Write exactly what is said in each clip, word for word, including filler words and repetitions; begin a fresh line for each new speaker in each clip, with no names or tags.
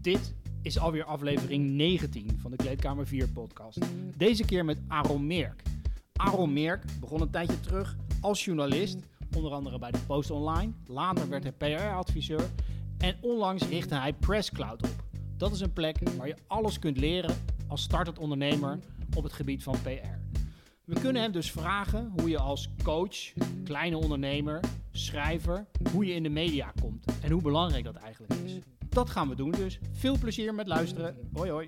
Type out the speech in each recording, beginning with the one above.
Dit is alweer aflevering negentien van de Kleedkamer vier podcast. Deze keer met Aaron Merk. Aaron Merk begon een tijdje terug als journalist, onder andere bij de Post Online. Later werd hij P R-adviseur en onlangs richtte hij PressCloud op. Dat is een plek waar je alles kunt leren als startend ondernemer op het gebied van P R. We kunnen hem dus vragen hoe je als coach, kleine ondernemer, schrijver, hoe je in de media komt en hoe belangrijk dat eigenlijk is. Dat gaan we doen dus. Veel plezier met luisteren. Hoi hoi.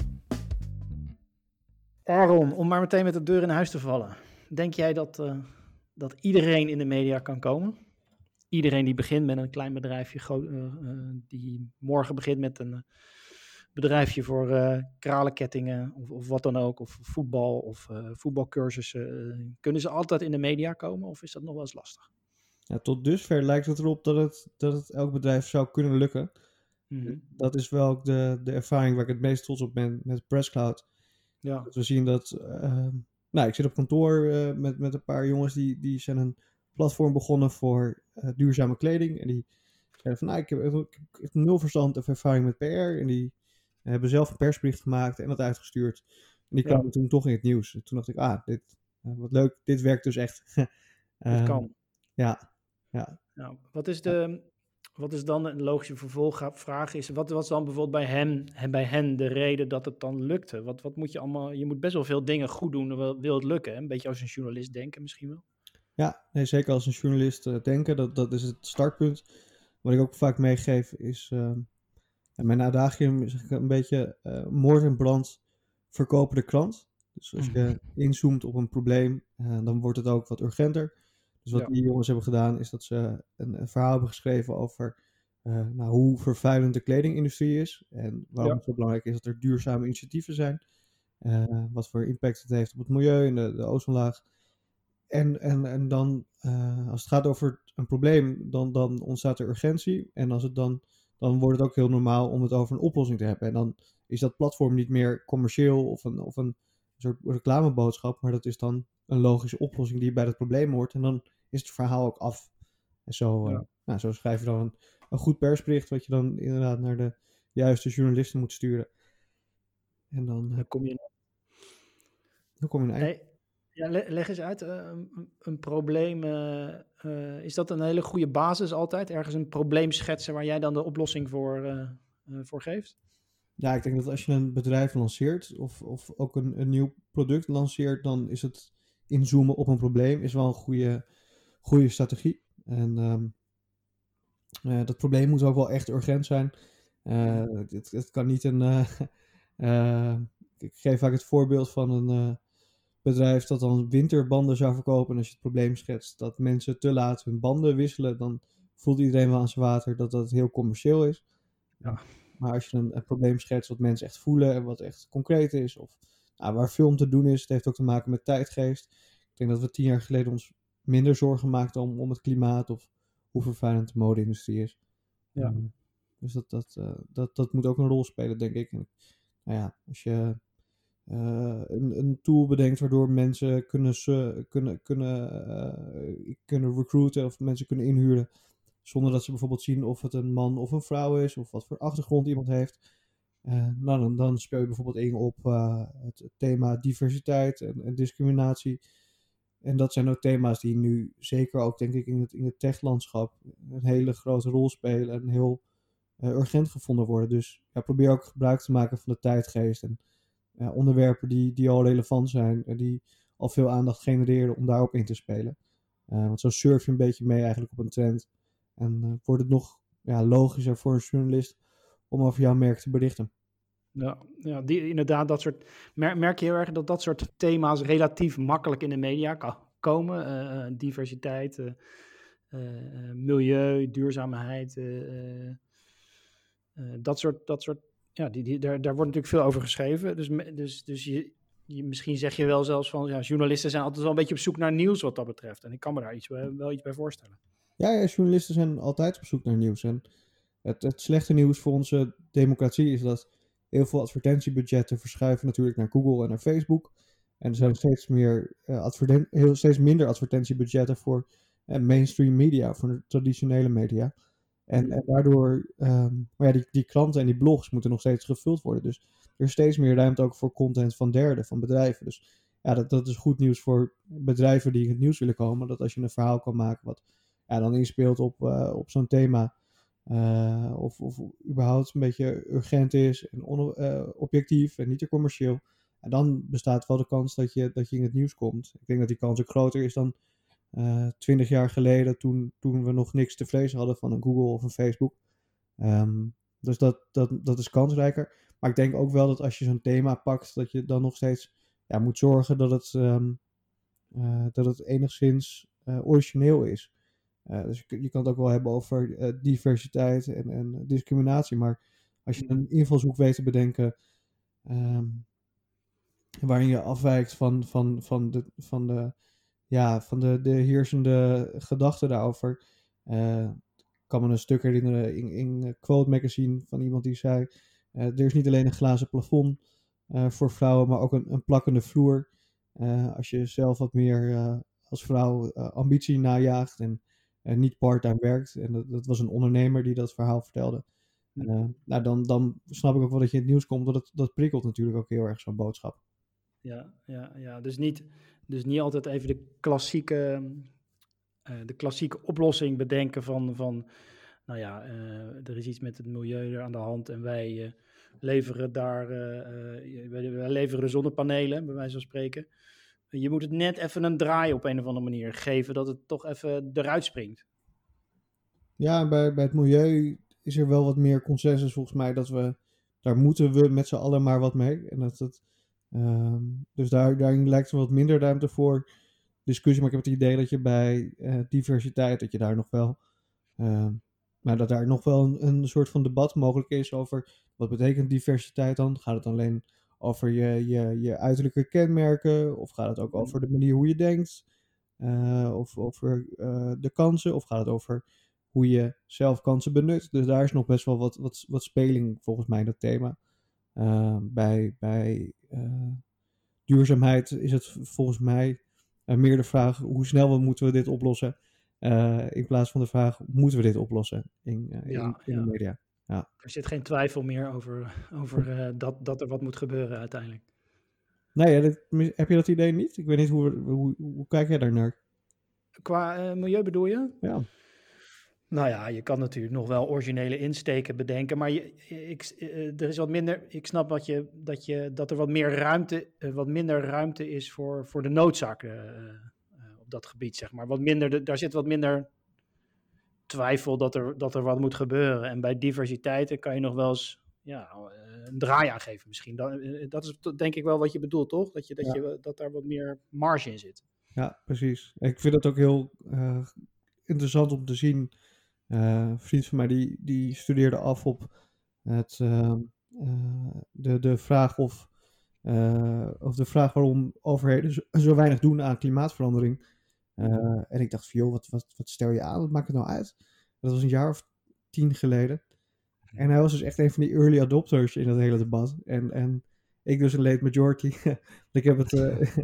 Aaron, om maar meteen met de deur in huis te vallen. Denk jij dat, uh, dat iedereen in de media kan komen? Iedereen die begint met een klein bedrijfje, gro- uh, uh, die morgen begint met een uh, bedrijfje voor uh, kralenkettingen of, of wat dan ook, of voetbal of uh, voetbalcursussen. Uh, kunnen ze altijd in de media komen of is dat nog wel eens lastig?
Ja, tot dusver lijkt het erop dat het, dat het elk bedrijf zou kunnen lukken. Mm-hmm. Dat is wel ook de, de ervaring waar ik het meest trots op ben met PressCloud. Ja. Dat we zien dat... Uh, nou, ik zit op kantoor uh, met, met een paar jongens die, die zijn een platform begonnen voor uh, duurzame kleding. En die zeiden van, nou, ik heb, ik heb echt nul verstand of ervaring met P R. En die hebben zelf een persbericht gemaakt en dat uitgestuurd. En die kwamen ja. toen toch in het nieuws. En toen dacht ik, ah, dit, uh, wat leuk, dit werkt dus echt.
uh, dit kan.
Ja, ja.
Nou, wat is de... Wat is dan een logische vervolgvraag? Is, wat was dan bijvoorbeeld bij hen, bij hen de reden dat het dan lukte? Wat, wat moet je allemaal... Je moet best wel veel dingen goed doen, wil, wil het lukken. Hè? Een beetje als een journalist denken misschien wel.
Ja, nee, zeker als een journalist uh, denken. Dat, dat is het startpunt. Wat ik ook vaak meegeef is... Uh, mijn uitdaging is een beetje uh, moord en brand verkopen de krant. Dus als je inzoomt op een probleem, uh, dan wordt het ook wat urgenter. Dus wat ja. die jongens hebben gedaan, is dat ze een, een verhaal hebben geschreven over uh, nou, hoe vervuilend de kledingindustrie is. En waarom ja. het zo belangrijk is dat er duurzame initiatieven zijn. Uh, wat voor impact het heeft op het milieu en de, de ozonlaag. En, en, en dan, uh, als het gaat over een probleem, dan, dan ontstaat er urgentie. En als het dan, dan wordt het ook heel normaal om het over een oplossing te hebben. En dan is dat platform niet meer commercieel of een, of een soort reclameboodschap, maar dat is dan een logische oplossing die bij dat probleem hoort. En dan is het verhaal ook af. En zo, ja. uh, nou, zo schrijf je dan een, een goed persbericht, wat je dan inderdaad naar de juiste journalisten moet sturen. En dan, uh,
dan kom je...
Dan kom je een eind.
Hey, ja, leg eens uit, uh, een, een probleem, uh, uh, is dat een hele goede basis altijd? Ergens een probleem schetsen waar jij dan de oplossing voor, uh, uh, voor geeft?
Ja, ik denk dat als je een bedrijf lanceert of, of ook een, een nieuw product lanceert, dan is het inzoomen op een probleem is wel een goede, goede strategie. En um, uh, dat probleem moet ook wel echt urgent zijn. Uh, het, het kan niet een... Uh, uh, ik geef vaak het voorbeeld van een uh, bedrijf dat dan winterbanden zou verkopen. En als je het probleem schetst dat mensen te laat hun banden wisselen, dan voelt iedereen wel aan zijn water dat dat heel commercieel is.
Ja.
Maar als je een, een probleem schetst wat mensen echt voelen en wat echt concreet is, of nou, waar veel om te doen is, het heeft ook te maken met tijdgeest. Ik denk dat we tien jaar geleden ons minder zorgen maakten om, om het klimaat of hoe vervuilend de mode-industrie is.
Ja.
Um, dus dat, dat, uh, dat, dat moet ook een rol spelen, denk ik. En, nou ja, als je uh, een, een tool bedenkt waardoor mensen kunnen, uh, kunnen, kunnen, uh, kunnen recruiten of mensen kunnen inhuren, zonder dat ze bijvoorbeeld zien of het een man of een vrouw is, of wat voor achtergrond iemand heeft. Uh, nou, dan, dan speel je bijvoorbeeld in op uh, het thema diversiteit en, en discriminatie. En dat zijn ook thema's die nu zeker ook, denk ik, in het, in het tech-landschap een hele grote rol spelen en heel uh, urgent gevonden worden. Dus ja, probeer ook gebruik te maken van de tijdgeest en uh, onderwerpen die, die al relevant zijn en die al veel aandacht genereren om daarop in te spelen. Uh, want zo surf je een beetje mee eigenlijk op een trend. En uh, wordt het nog ja, logischer voor een journalist om over jouw merk te berichten.
Ja, ja die, inderdaad, dat soort, merk, merk je heel erg dat dat soort thema's relatief makkelijk in de media kan komen. Uh, diversiteit, uh, uh, milieu, duurzaamheid, uh, uh, dat soort, dat soort ja, die, die, daar, daar wordt natuurlijk veel over geschreven. Dus, dus, dus je, je, misschien zeg je wel zelfs van, ja, journalisten zijn altijd wel een beetje op zoek naar nieuws wat dat betreft. En ik kan me daar iets, wel iets bij voorstellen.
Ja, ja, journalisten zijn altijd op zoek naar nieuws. En het, het slechte nieuws voor onze democratie is dat heel veel advertentiebudgetten verschuiven natuurlijk naar Google en naar Facebook. En er zijn steeds, meer, uh, adverten- heel, steeds minder advertentiebudgetten voor uh, mainstream media, voor de traditionele media. En, en daardoor, um, maar ja, die, die kranten en die blogs moeten nog steeds gevuld worden. Dus er is steeds meer ruimte ook voor content van derden, van bedrijven. Dus ja, dat, dat is goed nieuws voor bedrijven die in het nieuws willen komen. Dat als je een verhaal kan maken wat ja, dan inspeelt op, uh, op zo'n thema. Uh, of, of überhaupt een beetje urgent is en on, uh, objectief en niet te commercieel. En dan bestaat wel de kans dat je, dat je in het nieuws komt. Ik denk dat die kans ook groter is dan twintig uh, jaar geleden, toen, toen we nog niks te vrezen hadden van een Google of een Facebook. Um, dus dat, dat, dat is kansrijker. Maar ik denk ook wel dat als je zo'n thema pakt, dat je dan nog steeds ja, moet zorgen dat het, um, uh, dat het enigszins uh, origineel is. Uh, dus je, je kan het ook wel hebben over uh, diversiteit en, en discriminatie. Maar als je een invalshoek weet te bedenken um, waarin je afwijkt van, van, van de, van de, ja, van de, de heersende gedachten daarover. Uh, ik kan me een stuk herinneren in, in Quote Magazine van iemand die zei, uh, er is niet alleen een glazen plafond uh, voor vrouwen, maar ook een, een plakkende vloer. Uh, als je zelf wat meer uh, als vrouw uh, ambitie najaagt en uh, niet part-time werkt. En dat, dat was een ondernemer die dat verhaal vertelde. Uh, nou, dan, dan snap ik ook wel dat je in het nieuws komt, dat het, dat prikkelt natuurlijk ook heel erg zo'n boodschap.
Ja, ja, ja. Dus, niet, dus niet altijd even de klassieke, uh, de klassieke oplossing bedenken van, van nou ja, uh, er is iets met het milieu er aan de hand en wij uh, leveren daar, uh, uh, wij, wij leveren zonnepanelen, bij wijze van spreken. Je moet het net even een draai op een of andere manier geven, dat het toch even eruit springt.
Ja, bij, bij het milieu is er wel wat meer consensus volgens mij, dat we, daar moeten we met z'n allen maar wat mee. En dat het, um, dus daar, daarin lijkt er wat minder ruimte voor discussie, maar ik heb het idee dat je bij uh, diversiteit, dat je daar nog wel, uh, maar dat daar nog wel een, een soort van debat mogelijk is over, wat betekent diversiteit dan? Gaat het alleen over je, je, je uiterlijke kenmerken, of gaat het ook over de manier hoe je denkt, uh, of over uh, de kansen, of gaat het over hoe je zelf kansen benut? Dus daar is nog best wel wat, wat, wat speling volgens mij in dat thema. Uh, bij bij uh, duurzaamheid is het volgens mij uh, meer de vraag, hoe snel moeten we dit oplossen? Uh, in plaats van de vraag, moeten we dit oplossen in, uh,
ja,
in, in
ja.
de media? Ja.
Er zit geen twijfel meer over, over uh, dat, dat er wat moet gebeuren uiteindelijk.
Nee, dat, heb je dat idee niet? Ik weet niet, hoe, hoe, hoe kijk jij daar naar?
Qua uh, milieu bedoel je?
Ja.
Nou ja, je kan natuurlijk nog wel originele insteken bedenken, maar je, ik, uh, er is wat minder. Ik snap dat, je, dat, je, dat er wat meer ruimte, uh, wat minder ruimte is voor, voor de noodzaken uh, uh, op dat gebied, zeg maar. Wat minder, daar zit wat minder twijfel dat er, dat er wat moet gebeuren. En bij diversiteit kan je nog wel eens ja, een draai aan geven misschien. Dat, dat is denk ik wel wat je bedoelt, toch? Dat, je, dat, ja. je, dat daar wat meer marge in zit.
Ja, precies. Ik vind het ook heel uh, interessant om te zien. Uh, een vriend van mij die, die studeerde af op het, uh, uh, de, de vraag of, uh, of de vraag waarom overheden zo, zo weinig doen aan klimaatverandering. Uh, en ik dacht van, joh, wat, wat, wat stel je aan? Wat maakt het nou uit? Dat was een jaar of tien geleden. En hij was dus echt een van die early adopters in dat hele debat. En, en ik dus een late majority. ik heb het... Uh,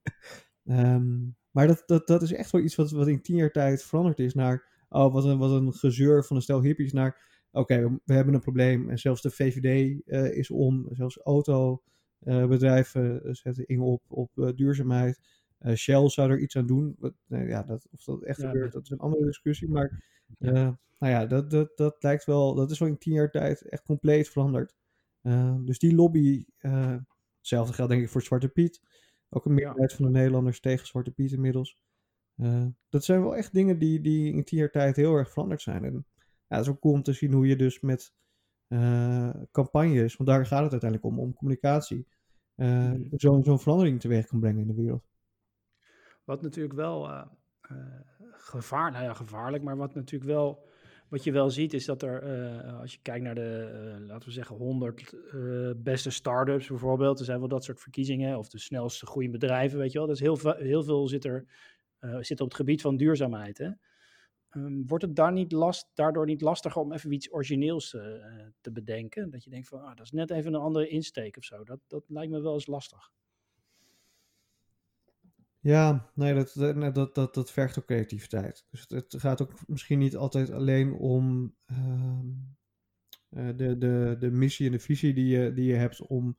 um, maar dat, dat, dat is echt wel iets wat, wat in tien jaar tijd veranderd is naar... Oh, wat een, wat een gezeur van een stel hippies naar... Oké, okay, we, we hebben een probleem. En zelfs de V V D uh, is om. Zelfs autobedrijven uh, zetten in op, op uh, duurzaamheid. Uh, Shell zou er iets aan doen. Wat, uh, ja, dat, of dat echt ja, gebeurt, dat is een andere discussie. Maar uh, ja. nou ja, dat, dat, dat lijkt wel... Dat is wel in tien jaar tijd echt compleet veranderd. Uh, dus die lobby... Uh, hetzelfde geldt denk ik voor Zwarte Piet. Ook een meerderheid ja. van de Nederlanders tegen Zwarte Piet inmiddels. Uh, dat zijn wel echt dingen die, die in tien jaar tijd heel erg veranderd zijn. En ja, het is ook cool om te zien hoe je dus met uh, campagnes, want daar gaat het uiteindelijk om, om communicatie, uh, mm. zo'n zo'n verandering teweeg kan brengen in de wereld.
Wat natuurlijk wel uh, uh, gevaar, nou ja, gevaarlijk, maar wat natuurlijk wel, wat je wel ziet is dat er, uh, als je kijkt naar de, uh, laten we zeggen, honderd uh, beste start-ups bijvoorbeeld, er zijn wel dat soort verkiezingen, of de snelste groeiende bedrijven, weet je wel. Dus heel, heel veel zit er, uh, zit op het gebied van duurzaamheid, hè. Um, wordt het daar niet last, daardoor niet lastiger om even iets origineels uh, te bedenken? Dat je denkt van, ah, dat is net even een andere insteek of zo. Dat, dat lijkt me wel eens lastig.
Ja, nee, dat, dat, nee, dat, dat, dat vergt ook creativiteit. Dus het, het gaat ook misschien niet altijd alleen om ehm, eh, de, de, de missie en de visie die je, die je hebt om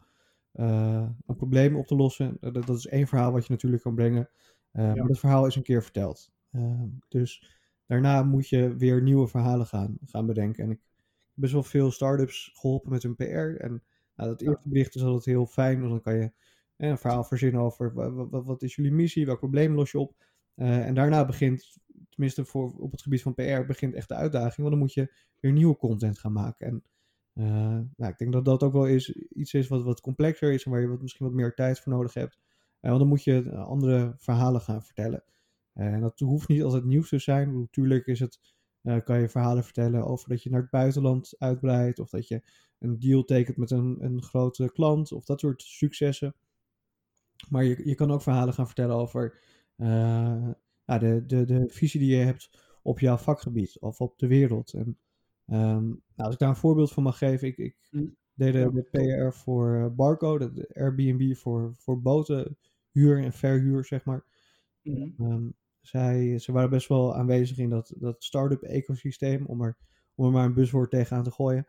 eh, een probleem op te lossen. Dat, dat is één verhaal wat je natuurlijk kan brengen. Eh, maar
Ja,
dat verhaal is een keer verteld. Ehm, dus daarna moet je weer nieuwe verhalen gaan, gaan bedenken. En ik heb best wel veel start-ups geholpen met hun P R. En nou, dat
ja,
eerste bericht is altijd heel fijn, want dan kan je eh, een verhaal verzinnen over wa- wa- wa- wat is jullie missie, welk probleem los je op. Eh, en daarna begint, tenminste voor, op het gebied van P R, begint echt de uitdaging. Want dan moet je weer nieuwe content gaan maken. En uh, nou, ik denk dat dat ook wel is, iets is wat, wat complexer is en waar je wat, misschien wat meer tijd voor nodig hebt. Uh, want dan moet je uh, andere verhalen gaan vertellen. Uh, en dat hoeft niet altijd nieuws te zijn. Natuurlijk is het, uh, kan je verhalen vertellen over dat je naar het buitenland uitbreidt. Of dat je een deal tekent met een, een grote klant. Of dat soort successen. Maar je, je kan ook verhalen gaan vertellen over uh, ja, de, de, de visie die je hebt op jouw vakgebied of op de wereld. En um, nou, als ik daar een voorbeeld van mag geven, ik, ik
mm,
deed de,
ja,
de
top.
P R voor uh, Barco, de, de Airbnb voor, voor boten, huur en verhuur, zeg maar.
Mhm.
Um, zij, ze waren best wel aanwezig in dat, dat start-up ecosysteem, om er, om er maar een buswoord tegenaan te gooien.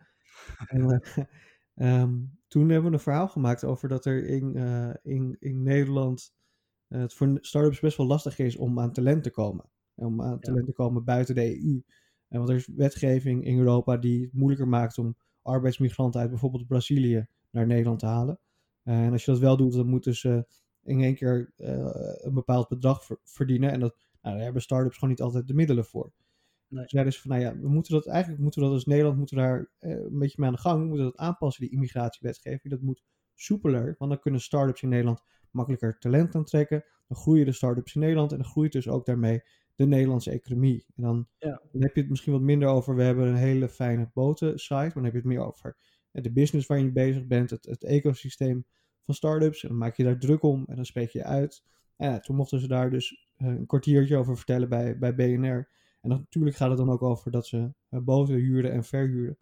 En, uh, um, toen hebben we een verhaal gemaakt over dat er in, uh, in, in Nederland uh, het voor start-ups best wel lastig is om aan talent te komen. Om aan
Ja,
talent te komen buiten de E U. En want er is wetgeving in Europa die het moeilijker maakt om arbeidsmigranten uit bijvoorbeeld Brazilië naar Nederland te halen. Uh, en als je dat wel doet, dan moeten ze in één keer uh, een bepaald bedrag ver- verdienen. En dat, nou, daar hebben start-ups gewoon niet altijd de middelen voor.
nee,
Zeiden ze van, nou ja, we moeten dat eigenlijk, moeten we dat als Nederland, moeten we daar eh, een beetje mee aan de gang. We moeten dat aanpassen, die immigratiewetgeving. Dat moet soepeler, want dan kunnen start-ups in Nederland makkelijker talent aantrekken. Dan groeien de start-ups in Nederland en dan groeit dus ook daarmee de Nederlandse economie. En dan,
ja,
dan heb je het misschien wat minder over, we hebben een hele fijne botensite, maar dan heb je het meer over eh, de business waar je mee bezig bent, het, het ecosysteem van start-ups. En dan maak je daar druk om en dan spreek je uit. En ja, toen mochten ze daar dus eh, een kwartiertje over vertellen bij, bij B N R. En natuurlijk gaat het dan ook over dat ze uh, boten huurden en verhuurden.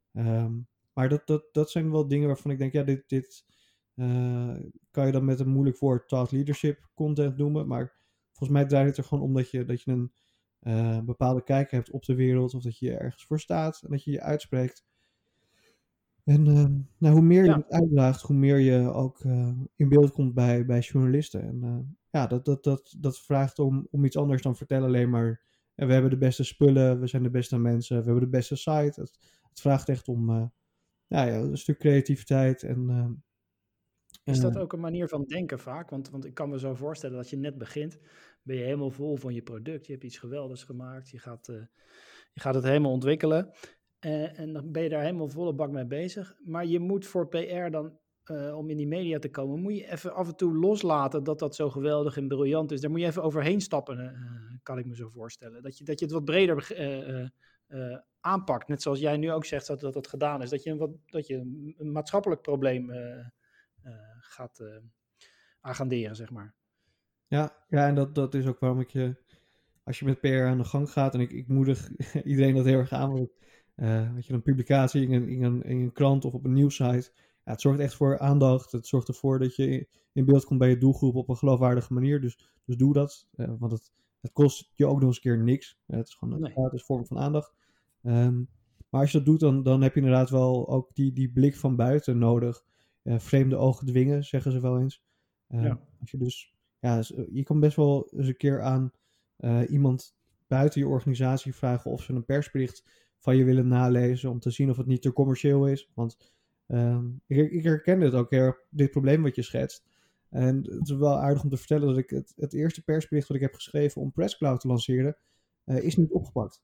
Um, maar dat, dat, dat zijn wel dingen waarvan ik denk, ja, dit, dit uh, kan je dan met een moeilijk woord thought leadership content noemen. Maar volgens mij draait het er gewoon om dat je, dat je een uh, bepaalde kijk hebt op de wereld. Of dat je ergens voor staat en dat je je uitspreekt. En uh, nou, hoe meer je
ja,
het uitdraagt, hoe meer je ook uh, in beeld komt bij, bij journalisten. En uh, ja, dat, dat, dat, dat vraagt om, om iets anders dan vertellen alleen maar. En we hebben de beste spullen, we zijn de beste mensen, we hebben de beste site. Het, het vraagt echt om uh, ja, ja, een stuk creativiteit. En, uh,
Is
uh,
dat ook een manier van denken vaak? Want, want ik kan me zo voorstellen dat je net begint, ben je helemaal vol van je product. Je hebt iets geweldigs gemaakt, je gaat, uh, je gaat het helemaal ontwikkelen. Uh, en dan ben je daar helemaal volle bak mee bezig. Maar je moet voor P R dan, uh, om in die media te komen, moet je even af en toe loslaten dat dat zo geweldig en briljant is. Daar moet je even overheen stappen, uh, kan ik me zo voorstellen. Dat je, dat je het wat breder uh, uh, uh, aanpakt. Net zoals jij nu ook zegt dat dat, dat gedaan is. Dat je een, wat, dat je een maatschappelijk probleem uh, uh, gaat uh, agenderen, zeg maar.
ja, ja, en dat, dat is ook waarom ik je, als je met P R aan de gang gaat, en ik, ik moedig iedereen dat heel erg aan, want uh, had je een publicatie in een, in, een, in een krant of op een nieuwssite, ja, het zorgt echt voor aandacht, het zorgt ervoor dat je in beeld komt bij je doelgroep op een geloofwaardige manier, dus, dus doe dat, uh, want het, het kost je ook nog eens een keer niks, uh, het is gewoon een
Nee.
gratis vorm van aandacht. Um, maar als je dat doet, dan, dan heb je inderdaad wel ook die, die blik van buiten nodig, uh, vreemde ogen dwingen, zeggen ze wel eens. Uh,
Ja.
als je dus, ja, je kan best wel eens een keer aan uh, iemand buiten je organisatie vragen of ze een persbericht van je willen nalezen om te zien of het niet te commercieel is. Want uh, ik, ik herken dit ook heel, dit probleem wat je schetst. En het is wel aardig om te vertellen dat ik het, het eerste persbericht wat ik heb geschreven om PressCloud te lanceren, uh, is niet opgepakt.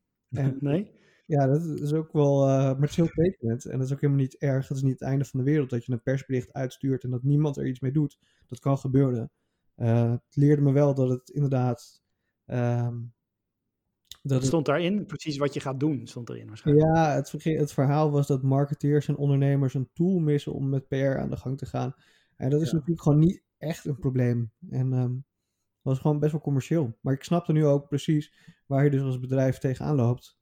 En
Nee?
ja, dat is ook wel, uh, maar het is heel tekenend. En dat is ook helemaal niet erg. Het is niet het einde van de wereld dat je een persbericht uitstuurt en dat niemand er iets mee doet. Dat kan gebeuren. Uh, het leerde me wel dat het inderdaad... Um,
dat het stond daarin, precies wat je gaat doen, stond erin waarschijnlijk.
Ja, het, het verhaal was dat marketeers en ondernemers een tool missen om met P R aan de gang te gaan. En dat is
Ja.
natuurlijk gewoon niet echt een probleem. En um, dat was gewoon best wel commercieel. Maar ik snapte nu ook precies waar je dus als bedrijf tegenaan loopt.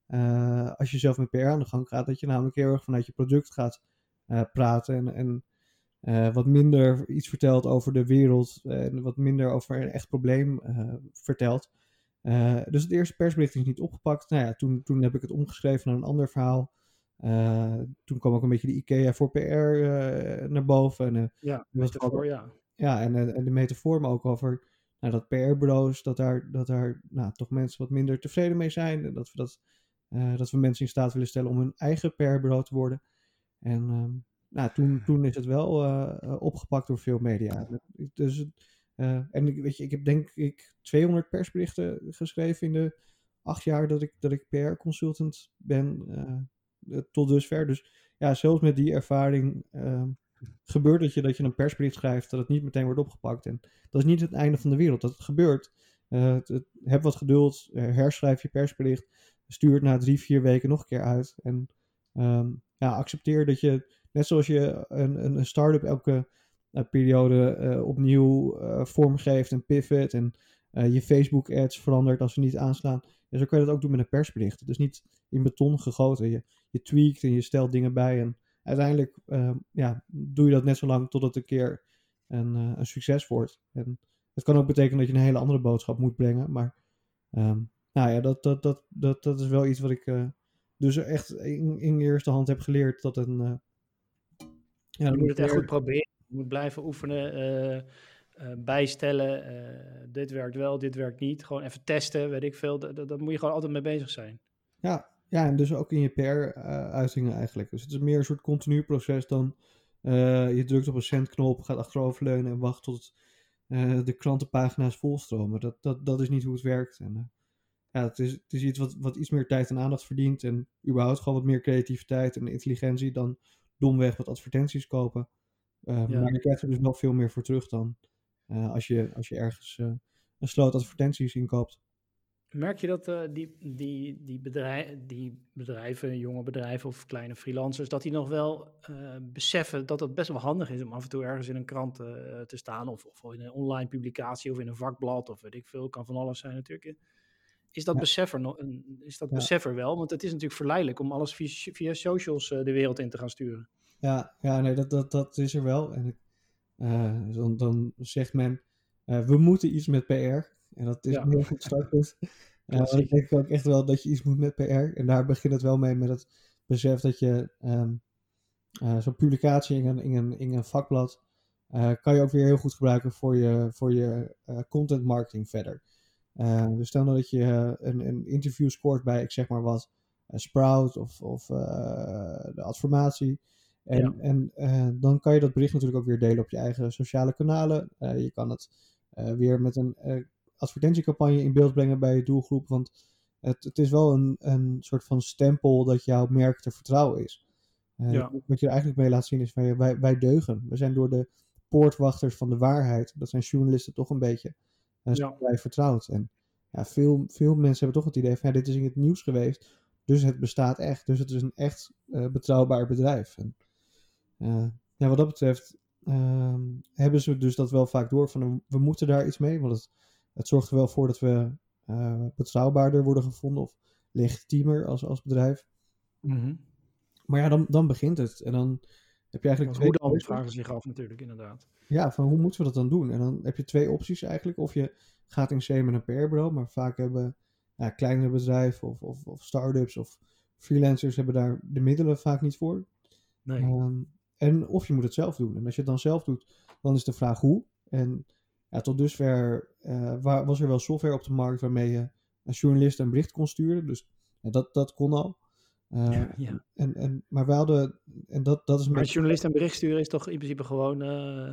Uh, als je zelf met P R aan de gang gaat, dat je namelijk heel erg vanuit je product gaat uh, praten. En, en uh, wat minder iets vertelt over de wereld en wat minder over een echt probleem uh, vertelt. Uh, dus het eerste persbericht is niet opgepakt. Nou ja, toen, toen heb ik het omgeschreven naar een ander verhaal. Uh, toen kwam ook een beetje de IKEA voor P R uh, naar boven. En, uh,
ja, metafoor, ja.
Ja, en, uh, en de metafoor, maar ook over nou, dat P R-bureaus, dat daar, dat daar nou, toch mensen wat minder tevreden mee zijn. En dat we, dat, uh, dat we mensen in staat willen stellen om hun eigen P R-bureau te worden. En um, nou, toen, toen is het wel uh, opgepakt door veel media. Dus, uh, en weet je, ik heb denk ik tweehonderd persberichten geschreven in de acht jaar dat ik, dat ik P R-consultant ben uh, tot dusver. Dus ja, zelfs met die ervaring uh, gebeurt het je dat je een persbericht schrijft, dat het niet meteen wordt opgepakt. En dat is niet het einde van de wereld. Dat het gebeurt. Uh, het, het, heb wat geduld, uh, herschrijf je persbericht, stuur het na drie, vier weken nog een keer uit. En um, ja, accepteer dat je, net zoals je een, een, een start-up elke uh, periode uh, opnieuw uh, vormgeeft en pivot en uh, je Facebook ads verandert als ze niet aanslaan. Ja, zo kun je dat ook doen met een persbericht. Het is niet in beton gegoten. Je, je tweakt en je stelt dingen bij en uiteindelijk uh, ja, doe je dat net zo lang tot het een keer een, uh, een succes wordt. En het kan ook betekenen dat je een hele andere boodschap moet brengen, maar um, nou ja, dat, dat, dat, dat, dat is wel iets wat ik uh, dus echt in, in eerste hand heb geleerd. Dat een, uh,
ja, je moet het echt goed proberen. Je moet blijven oefenen, uh, uh, bijstellen. Uh, dit werkt wel, dit werkt niet. Gewoon even testen, weet ik veel. Dat, dat, dat moet je gewoon altijd mee bezig zijn.
Ja, ja, en dus ook in je P R-uitingen uh, eigenlijk. Dus het is meer een soort continu proces dan uh, je drukt op een zendknop, gaat achteroverleunen en wacht tot uh, de krantenpagina's volstromen. Dat, dat, dat is niet hoe het werkt. En, uh, ja, het is, het is iets wat, wat iets meer tijd en aandacht verdient en überhaupt gewoon wat meer creativiteit en intelligentie dan domweg wat advertenties kopen. Uh, ja. Maar je krijgt er dus nog veel meer voor terug dan uh, als, je, als je ergens uh, een sloot advertenties inkoopt.
Merk je dat uh, die, die, die, bedrijf, die bedrijven, jonge bedrijven of kleine freelancers, dat die nog wel uh, beseffen dat het best wel handig is om af en toe ergens in een krant uh, te staan of, of in een online publicatie of in een vakblad of weet ik veel, kan van alles zijn natuurlijk. Is dat, ja. besef, er nog, is dat ja. besef er wel? Want het is natuurlijk verleidelijk om alles via, via socials uh, de wereld in te gaan sturen.
Ja, ja nee, dat, dat, dat is er wel. En uh, dan, dan zegt men, uh, we moeten iets met P R. En dat is ja. een heel goed startpunt. Uh, ik denk ook echt wel dat je iets moet met P R. En daar begint het wel mee met het besef dat je um, uh, zo'n publicatie in een, in een, in een vakblad uh, kan je ook weer heel goed gebruiken voor je, voor je uh, content marketing verder. Uh, dus stel nou dat je uh, een, een interview scoort bij, ik zeg maar wat, uh, Sprout of, of uh, de Adformatie. En, ja. en uh, dan kan je dat bericht natuurlijk ook weer delen op je eigen sociale kanalen. Uh, je kan het uh, weer met een uh, advertentiecampagne in beeld brengen bij je doelgroep. Want het, het is wel een, een soort van stempel dat jouw merk te vertrouwen is. Uh, ja. Wat je er eigenlijk mee laat zien is, wij, wij, wij deugen. We zijn door de poortwachters van de waarheid. Dat zijn journalisten toch een beetje. Uh, ja. Wij vertrouwd. En ja, veel, veel mensen hebben toch het idee van, ja, dit is in het nieuws geweest. Dus het bestaat echt. Dus het is een echt uh, betrouwbaar bedrijf. En, uh, ja, wat dat betreft uh, hebben ze dus dat wel vaak door van, we moeten daar iets mee. Want het, het zorgt er wel voor dat we uh, betrouwbaarder worden gevonden of legitiemer als, als bedrijf.
Mm-hmm.
Maar ja, dan, dan begint het. En dan heb je eigenlijk
twee... Hoe dan vragen ze zich af natuurlijk, inderdaad.
Ja, van hoe moeten we dat dan doen? En dan heb je twee opties eigenlijk. Of je gaat in zee met een P R-bureau, maar vaak hebben ja, kleinere bedrijven of, of, of start-ups of freelancers hebben daar de middelen vaak niet voor.
Nee.
Um, en of je moet het zelf doen. En als je het dan zelf doet, dan is de vraag hoe. En ja, tot dusver uh, was er wel software op de markt waarmee je een journalist een bericht kon sturen. Dus ja, dat, dat kon al. Uh,
ja, ja.
En, en, maar we hadden, en dat, dat is een
maar
beetje...
een journalist een bericht sturen is toch in principe gewoon uh,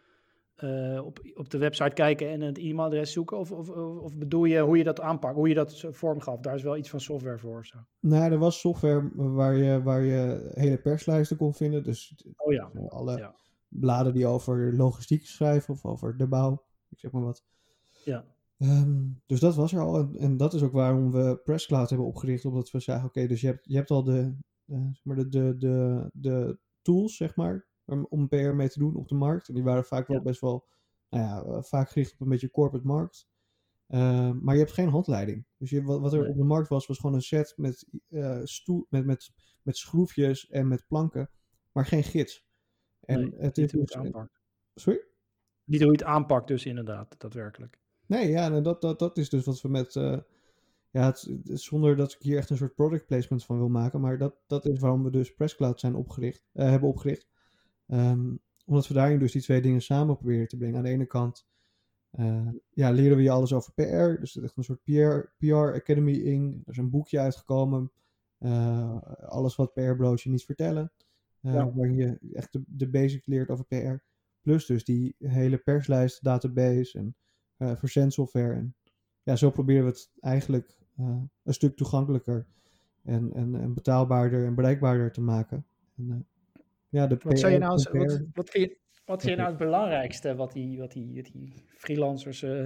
uh, op, op de website kijken en het e-mailadres zoeken? Of, of, of bedoel je hoe je dat aanpakt, hoe je dat vorm gaf? Daar is wel iets van software voor of zo.
Nou, er was software waar je, waar je hele perslijsten kon vinden. Dus
oh ja.
alle
ja.
bladen die over logistiek schrijven of over de bouw, ik zeg maar wat.
Ja.
Um, dus dat was er al. En, en dat is ook waarom we Presscloud hebben opgericht. Omdat we zagen, oké, okay, dus je hebt, je hebt al de, uh, zeg maar de, de, de, de tools, zeg maar, om, om P R mee te doen op de markt. En die waren vaak wel ja. best wel, nou ja, vaak gericht op een beetje corporate markt. Uh, maar je hebt geen handleiding. Dus je, wat, wat er nee. op de markt was, was gewoon een set met, uh, stoel, met, met, met schroefjes en met planken, maar geen gids. En
Nee,
het is
niet hoe
dus...
het aanpakt.
Sorry?
Niet hoe je het aanpakt dus inderdaad, daadwerkelijk.
Nee, ja, nou, dat, dat, dat is dus wat we met... Uh, ja, het, het, zonder dat ik hier echt een soort product placement van wil maken, maar dat, dat is waarom we dus Presscloud zijn opgericht, uh, hebben opgericht. Um, omdat we daarin dus die twee dingen samen proberen te brengen. Aan de ene kant uh, ja, leren we je alles over P R. Dus er is echt een soort P R, P R Academy in. Er is een boekje uitgekomen. Uh, alles wat P R-bureaus je niet vertellen. Uh, ja. Waarin je echt de, de basics leert over P R. Plus dus die hele perslijst, database en uh, verzendsoftware. En ja, zo proberen we het eigenlijk uh, een stuk toegankelijker en, en, en betaalbaarder en bereikbaarder te maken. En, uh, ja, de
wat,
P R,
zou je nou,
P R,
wat, wat vind je, wat vind je nou het belangrijkste wat die, wat die, wat die freelancers uh,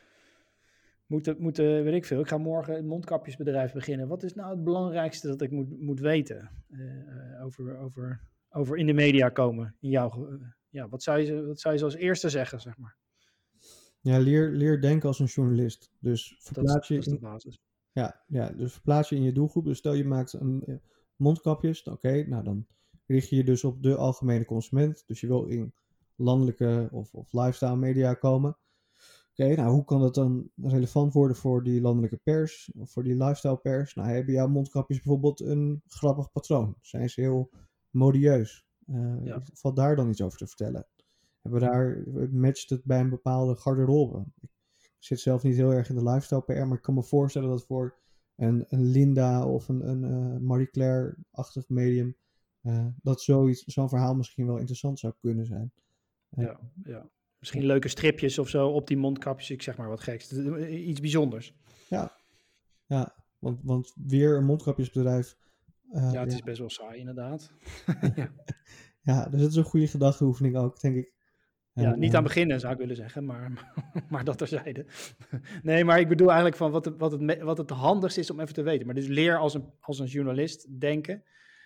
moeten, moeten, weet ik veel, ik ga morgen een mondkapjesbedrijf beginnen. Wat is nou het belangrijkste dat ik moet, moet weten uh, over, over, over in de media komen? In jouw, uh, ja, wat, zou je, wat zou je als eerste zeggen, zeg maar?
Ja, leer, leer denken als een journalist. Dus verplaats je...
Dat is, dat is de basis.
In, ja, ja, dus verplaats je in je doelgroep. Dus stel je maakt een, uh, mondkapjes. Oké, okay, nou dan richt je je dus op de algemene consument. Dus je wil in landelijke of, of lifestyle media komen. Oké, okay, nou hoe kan dat dan relevant worden voor die landelijke pers? Of voor die lifestyle pers? Nou, hebben jouw mondkapjes bijvoorbeeld een grappig patroon? Zijn ze heel modieus? Uh, ja. Valt daar dan iets over te vertellen? Hebben we daar, matcht het bij een bepaalde garderobe? Ik zit zelf niet heel erg in de lifestyle P R, maar ik kan me voorstellen dat voor een, een Linda of een, een uh, Marie Claire-achtig medium, uh, dat zoiets, zo'n verhaal misschien wel interessant zou kunnen zijn.
Uh, ja, ja. Misschien leuke stripjes of zo op die mondkapjes, ik zeg maar wat geks. Iets bijzonders.
Ja, ja want, want weer een mondkapjesbedrijf.
Uh, ja, het ja. is best wel saai inderdaad.
ja. ja, dus het is een goede gedachteoefening ook, denk ik.
Ja, niet aan beginnen zou ik willen zeggen, maar, maar dat terzijde. Nee, maar ik bedoel eigenlijk van wat het, wat, het, wat het handigst is om even te weten. Maar dus leer als een, als een journalist denken.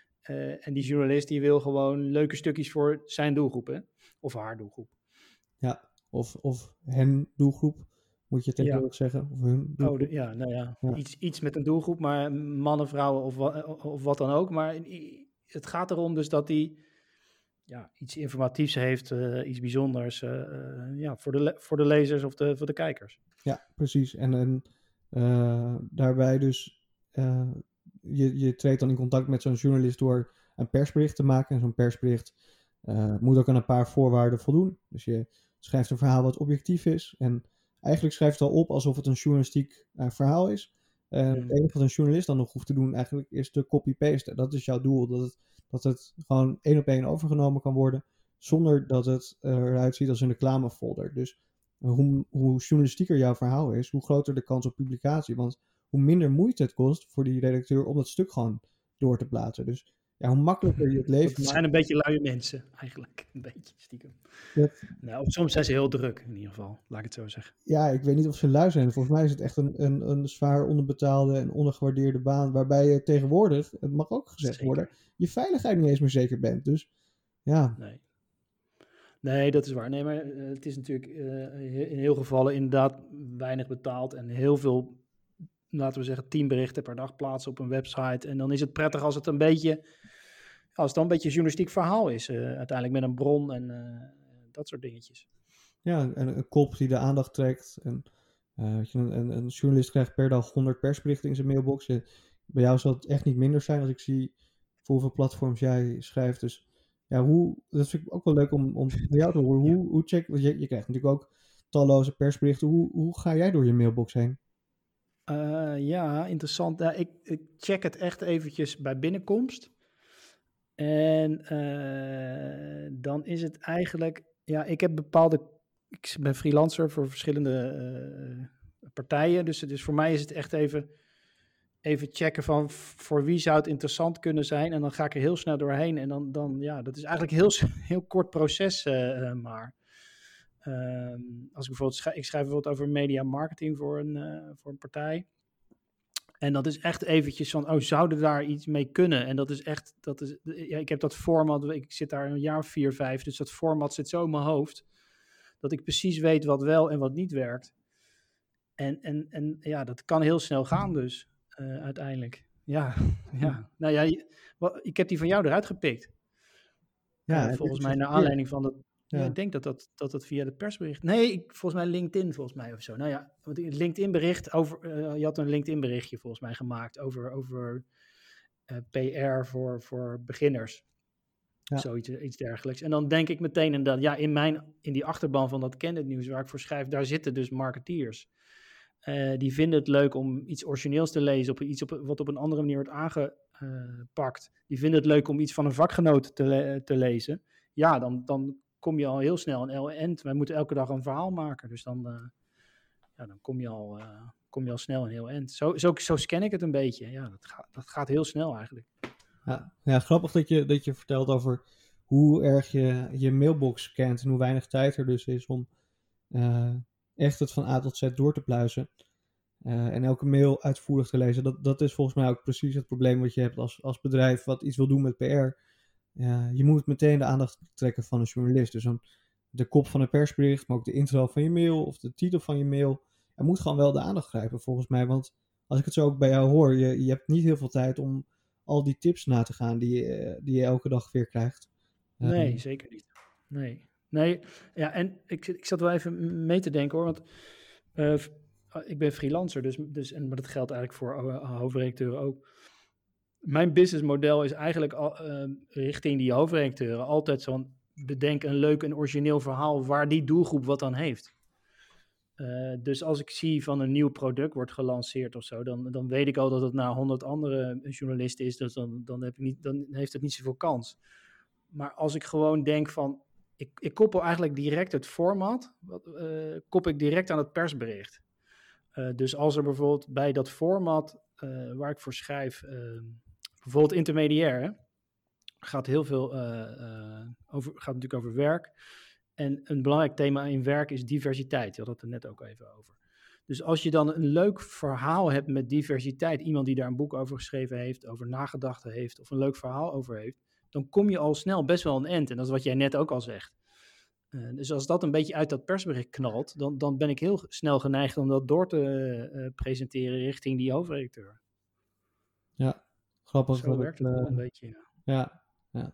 Uh, en die journalist die wil gewoon leuke stukjes voor zijn doelgroep, hè? Of haar doelgroep.
Ja, of, of hen doelgroep, moet je tegenwoordig ja. zeggen. Of hun doelgroep.
Oh, de, ja, nou ja, ja. Iets, iets met een doelgroep, maar mannen, vrouwen of, of wat dan ook. Maar het gaat erom dus dat die... Ja, iets informatiefs heeft, uh, iets bijzonders uh, uh, ja, voor, de le- voor de lezers of de, voor de kijkers.
Ja, precies. En, en uh, daarbij dus, uh, je, je treedt dan in contact met zo'n journalist door een persbericht te maken. En zo'n persbericht uh, moet ook aan een paar voorwaarden voldoen. Dus je schrijft een verhaal wat objectief is. En eigenlijk schrijft het al op alsof het een journalistiek uh, verhaal is. Uh, hmm. Het enige wat een journalist dan nog hoeft te doen eigenlijk is de copy-pasten. Dat is jouw doel, dat het... Dat het gewoon één op één overgenomen kan worden. Zonder dat het eruit ziet als een reclamefolder. Dus hoe, hoe journalistieker jouw verhaal is, hoe groter de kans op publicatie. Want hoe minder moeite het kost voor die redacteur om dat stuk gewoon door te plaatsen. Dus ja, hoe makkelijker je het leven maakt.
Het zijn een beetje luie mensen, eigenlijk. Een beetje stiekem. Ja. Nou, soms zijn ze heel druk, in ieder geval. Laat ik het zo zeggen.
Ja, ik weet niet of ze lui zijn. Volgens mij is het echt een, een, een zwaar onderbetaalde en ondergewaardeerde baan. Waarbij je tegenwoordig, het mag ook gezegd zeker. worden, je veiligheid niet eens meer zeker bent. Dus ja.
Nee. Nee, dat is waar. Nee, maar uh, het is natuurlijk uh, in heel gevallen inderdaad weinig betaald. En heel veel, laten we zeggen, tien berichten per dag plaatsen op een website. En dan is het prettig als het een beetje... Als het dan een beetje een journalistiek verhaal is, uh, uiteindelijk met een bron en uh, dat soort dingetjes.
Ja, en een kop die de aandacht trekt. En, uh, je, een, een journalist krijgt per dag honderd persberichten in zijn mailbox. Je, bij jou zal het echt niet minder zijn als ik zie voor hoeveel platforms jij schrijft. Dus ja, hoe, dat vind ik ook wel leuk om, om van jou te horen. Hoe, ja. hoe check, want je, je krijgt natuurlijk ook talloze persberichten. Hoe, hoe ga jij door je mailbox heen?
Uh, ja, interessant. Ja, ik, ik check het echt eventjes bij binnenkomst. En uh, dan is het eigenlijk... Ja, ik heb bepaalde... Ik ben freelancer voor verschillende uh, partijen. Dus, dus voor mij is het echt even, even checken van... voor wie zou het interessant kunnen zijn. En dan ga ik er heel snel doorheen. En dan, dan ja, dat is eigenlijk een heel, heel kort proces uh, uh, maar. Uh, als ik bijvoorbeeld... Schrijf, ik schrijf bijvoorbeeld over media marketing voor een, uh, voor een partij... En dat is echt eventjes van, oh, zouden daar iets mee kunnen? En dat is echt, dat is, ja, ik heb dat format, ik zit daar een jaar of vier, vijf, dus dat format zit zo in mijn hoofd, dat ik precies weet wat wel en wat niet werkt. En, en, en ja, dat kan heel snel gaan dus, uh, uiteindelijk. Ja, ja, nou ja, je, wat, ik heb die van jou eruit gepikt.
Ja,
Uh,
en dit
volgens
is
mij
dus
naar
verkeerd.
aanleiding van dat... Ja,
Ja.
ik denk dat dat, dat het via de persbericht... Nee, ik, volgens mij LinkedIn volgens mij of zo. Nou ja, want het LinkedIn bericht over... Uh, je had een LinkedIn berichtje volgens mij gemaakt over, over uh, P R voor, voor beginners.
Ja.
Zoiets iets dergelijks. En dan denk ik meteen inderdaad, ja, in, mijn, in die achterban van dat Candid Nieuws waar ik voor schrijf, daar zitten dus marketeers. Uh, die vinden het leuk om iets origineels te lezen, op iets op, wat op een andere manier wordt aangepakt. Die vinden het leuk om iets van een vakgenoot te, le- te lezen. Ja, dan, dan kom je al heel snel een heel eind. Wij moeten elke dag een verhaal maken, dus dan, uh, ja, dan kom, je al, uh, kom je al snel een heel eind. Zo, zo, zo scan ik het een beetje. Ja, dat, ga, dat gaat heel snel eigenlijk.
Ja, ja, grappig dat je, dat je vertelt over hoe erg je je mailbox scant en hoe weinig tijd er dus is om uh, echt het van A tot Z door te pluizen. Uh, en elke mail uitvoerig te lezen. Dat, dat is volgens mij ook precies het probleem wat je hebt als, als bedrijf wat iets wil doen met P R. Uh, je moet meteen de aandacht trekken van een journalist. Dus een, de kop van een persbericht, maar ook de intro van je mail of de titel van je mail. Er moet gewoon wel de aandacht grijpen volgens mij. Want als ik het zo ook bij jou hoor, je, je hebt niet heel veel tijd om al die tips na te gaan die je, die je elke dag weer krijgt.
Uh, nee, zeker niet. Nee. Nee, ja, en ik, ik zat wel even mee te denken hoor, want uh, ik ben freelancer, dus, dus, en, maar dat geldt eigenlijk voor uh, hoofdredacteuren ook. Mijn businessmodel is eigenlijk al, uh, richting die hoofdredacteuren altijd zo'n bedenk een leuk en origineel verhaal waar die doelgroep wat aan heeft. Uh, dus als ik zie van een nieuw product wordt gelanceerd of zo, dan, dan weet ik al dat het naar honderd andere journalisten is, dus dan, dan, heb ik niet, dan heeft het niet zoveel kans. Maar als ik gewoon denk van, ik, ik koppel eigenlijk direct het format, uh, koppel ik direct aan het persbericht. Uh, dus als er bijvoorbeeld bij dat format uh, waar ik voor schrijf, uh, bijvoorbeeld intermediair, hè, gaat heel veel, uh, uh, over, gaat natuurlijk over werk. En een belangrijk thema in werk is diversiteit. Je had het er net ook even over. Dus als je dan een leuk verhaal hebt met diversiteit, iemand die daar een boek over geschreven heeft, over nagedachten heeft, of een leuk verhaal over heeft, dan kom je al snel best wel een end. En dat is wat jij net ook al zegt. Uh, dus als dat een beetje uit dat persbericht knalt, dan, dan ben ik heel snel geneigd om dat door te uh, presenteren richting die hoofdredacteur.
Ja, grappig.
Zo werkt het, het wel uh, een beetje. Ja,
ja. ja.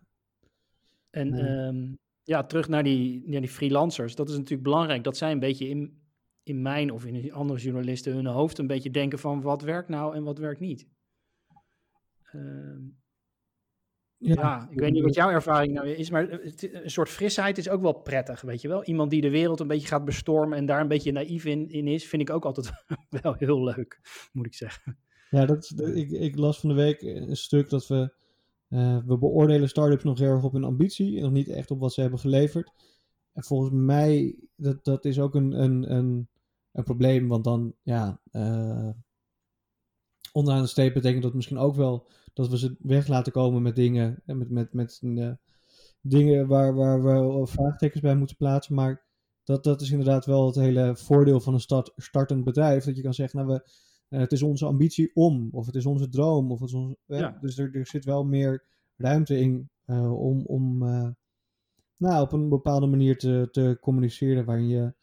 En ja. Um, ja, terug naar die, naar die freelancers. Dat is natuurlijk belangrijk. Dat zij een beetje in, in mijn of in andere journalisten hun hoofd een beetje denken van wat werkt nou en wat werkt niet. Um, Ja, ja, ik weet niet wat jouw ervaring nou is, maar een soort frisheid is ook wel prettig, weet je wel. Iemand die de wereld een beetje gaat bestormen en daar een beetje naïef in, in is, vind ik ook altijd wel heel leuk, moet ik zeggen.
Ja, dat is, ik, ik las van de week een stuk dat we, uh, we beoordelen start-ups nog heel erg op hun ambitie en nog niet echt op wat ze hebben geleverd. En volgens mij, dat, dat is ook een, een, een, een probleem, want dan, ja, uh, onderaan de streep betekent dat misschien ook wel dat we ze weg laten komen met dingen, met, met, met uh, dingen waar, waar we vraagtekens bij moeten plaatsen. Maar dat, dat is inderdaad wel het hele voordeel van een start, startend bedrijf. Dat je kan zeggen, nou, we, uh, het is onze ambitie om, of het is onze droom. Of het is onze, uh, ja. Dus er, er zit wel meer ruimte in uh, om, om uh, nou, op een bepaalde manier te, te communiceren waarin je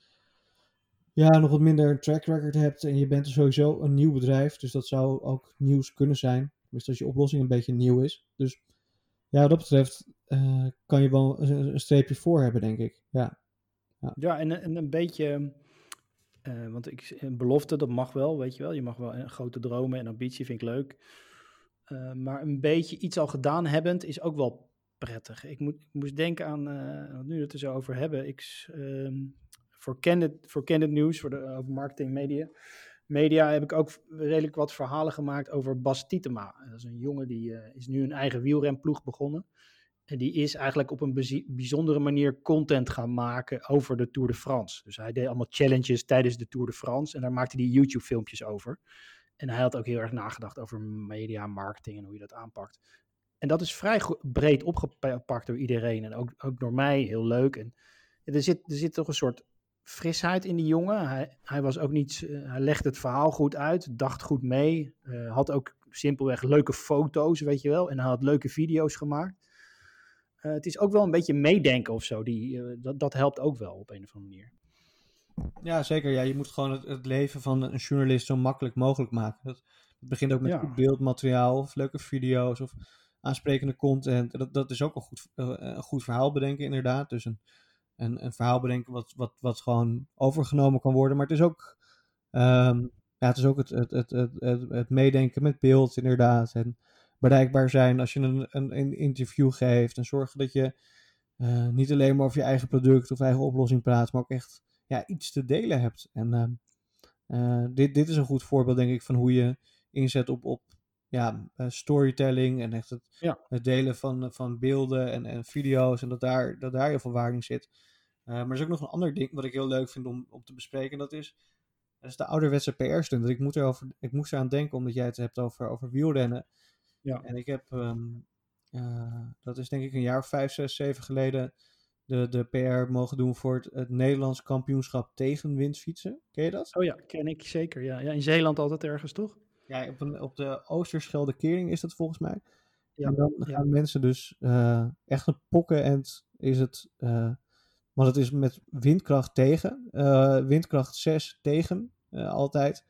ja, nog wat minder track record hebt en je bent er sowieso een nieuw bedrijf. Dus dat zou ook nieuws kunnen zijn. Dus als je oplossing een beetje nieuw is. Dus ja, wat dat betreft uh, kan je wel een, een streepje voor hebben, denk ik. Ja,
ja. ja en, en een beetje, uh, want ik, een belofte, dat mag wel, weet je wel. Je mag wel een grote dromen en ambitie, vind ik leuk. Uh, maar een beetje iets al gedaan hebbend is ook wel prettig. Ik, moet, ik moest denken aan, uh, nu we het er zo over hebben, ik... Uh, Voor Candid, voor Candid Nieuws, voor de over marketing media, media heb ik ook redelijk wat verhalen gemaakt over Bas Tietema. Dat is een jongen die uh, is nu een eigen wielrenploeg begonnen. En die is eigenlijk op een bezie- bijzondere manier content gaan maken over de Tour de France. Dus hij deed allemaal challenges tijdens de Tour de France en daar maakte hij YouTube filmpjes over. En hij had ook heel erg nagedacht over media, marketing en hoe je dat aanpakt. En dat is vrij go- breed opgepakt door iedereen en ook, ook door mij, heel leuk. En er zit, er zit toch een soort frisheid in die jongen. Hij, hij was ook niet, uh, hij legde het verhaal goed uit, dacht goed mee, uh, had ook simpelweg leuke foto's, weet je wel, en hij had leuke video's gemaakt. Uh, het is ook wel een beetje meedenken of zo, die, uh, dat, dat helpt ook wel op een of andere manier.
Ja, zeker. Ja, je moet gewoon het, het leven van een journalist zo makkelijk mogelijk maken. Dat, dat begint ook met ja. goed beeldmateriaal of leuke video's of aansprekende content. Dat, dat is ook een goed, uh, een goed verhaal bedenken inderdaad. Dus een, een, een verhaal bedenken wat, wat, wat gewoon overgenomen kan worden. Maar het is ook, um, ja, het, is ook het, het, het, het, het, het meedenken met beeld inderdaad. En bereikbaar zijn als je een, een, een interview geeft. En zorgen dat je uh, niet alleen maar over je eigen product of eigen oplossing praat. Maar ook echt ja, iets te delen hebt. En uh, uh, dit, dit is een goed voorbeeld denk ik van hoe je inzet op... op ja, uh, storytelling en echt het,
Ja.
het delen van, van beelden en, en video's en dat daar, dat daar heel veel waarde in zit. Uh, maar er is ook nog een ander ding wat ik heel leuk vind om, om te bespreken. Dat is, dat is de ouderwetse P R-stunt. Ik, moet erover, ik moest eraan denken omdat jij het hebt over, over wielrennen.
Ja.
En ik heb, um, uh, dat is denk ik een jaar of vijf, zes, zeven geleden de, de P R mogen doen voor het, het Nederlands kampioenschap tegenwindfietsen. Ken je dat?
Oh ja, ken ik zeker. Ja, ja in Zeeland altijd ergens, toch?
Ja, op, een, op de Oosterschelde Kering is dat volgens mij.
Ja,
en dan gaan
ja.
mensen dus uh, echt een pokken en is het... Uh, want het is met windkracht tegen. Uh, windkracht zes tegen, uh, altijd.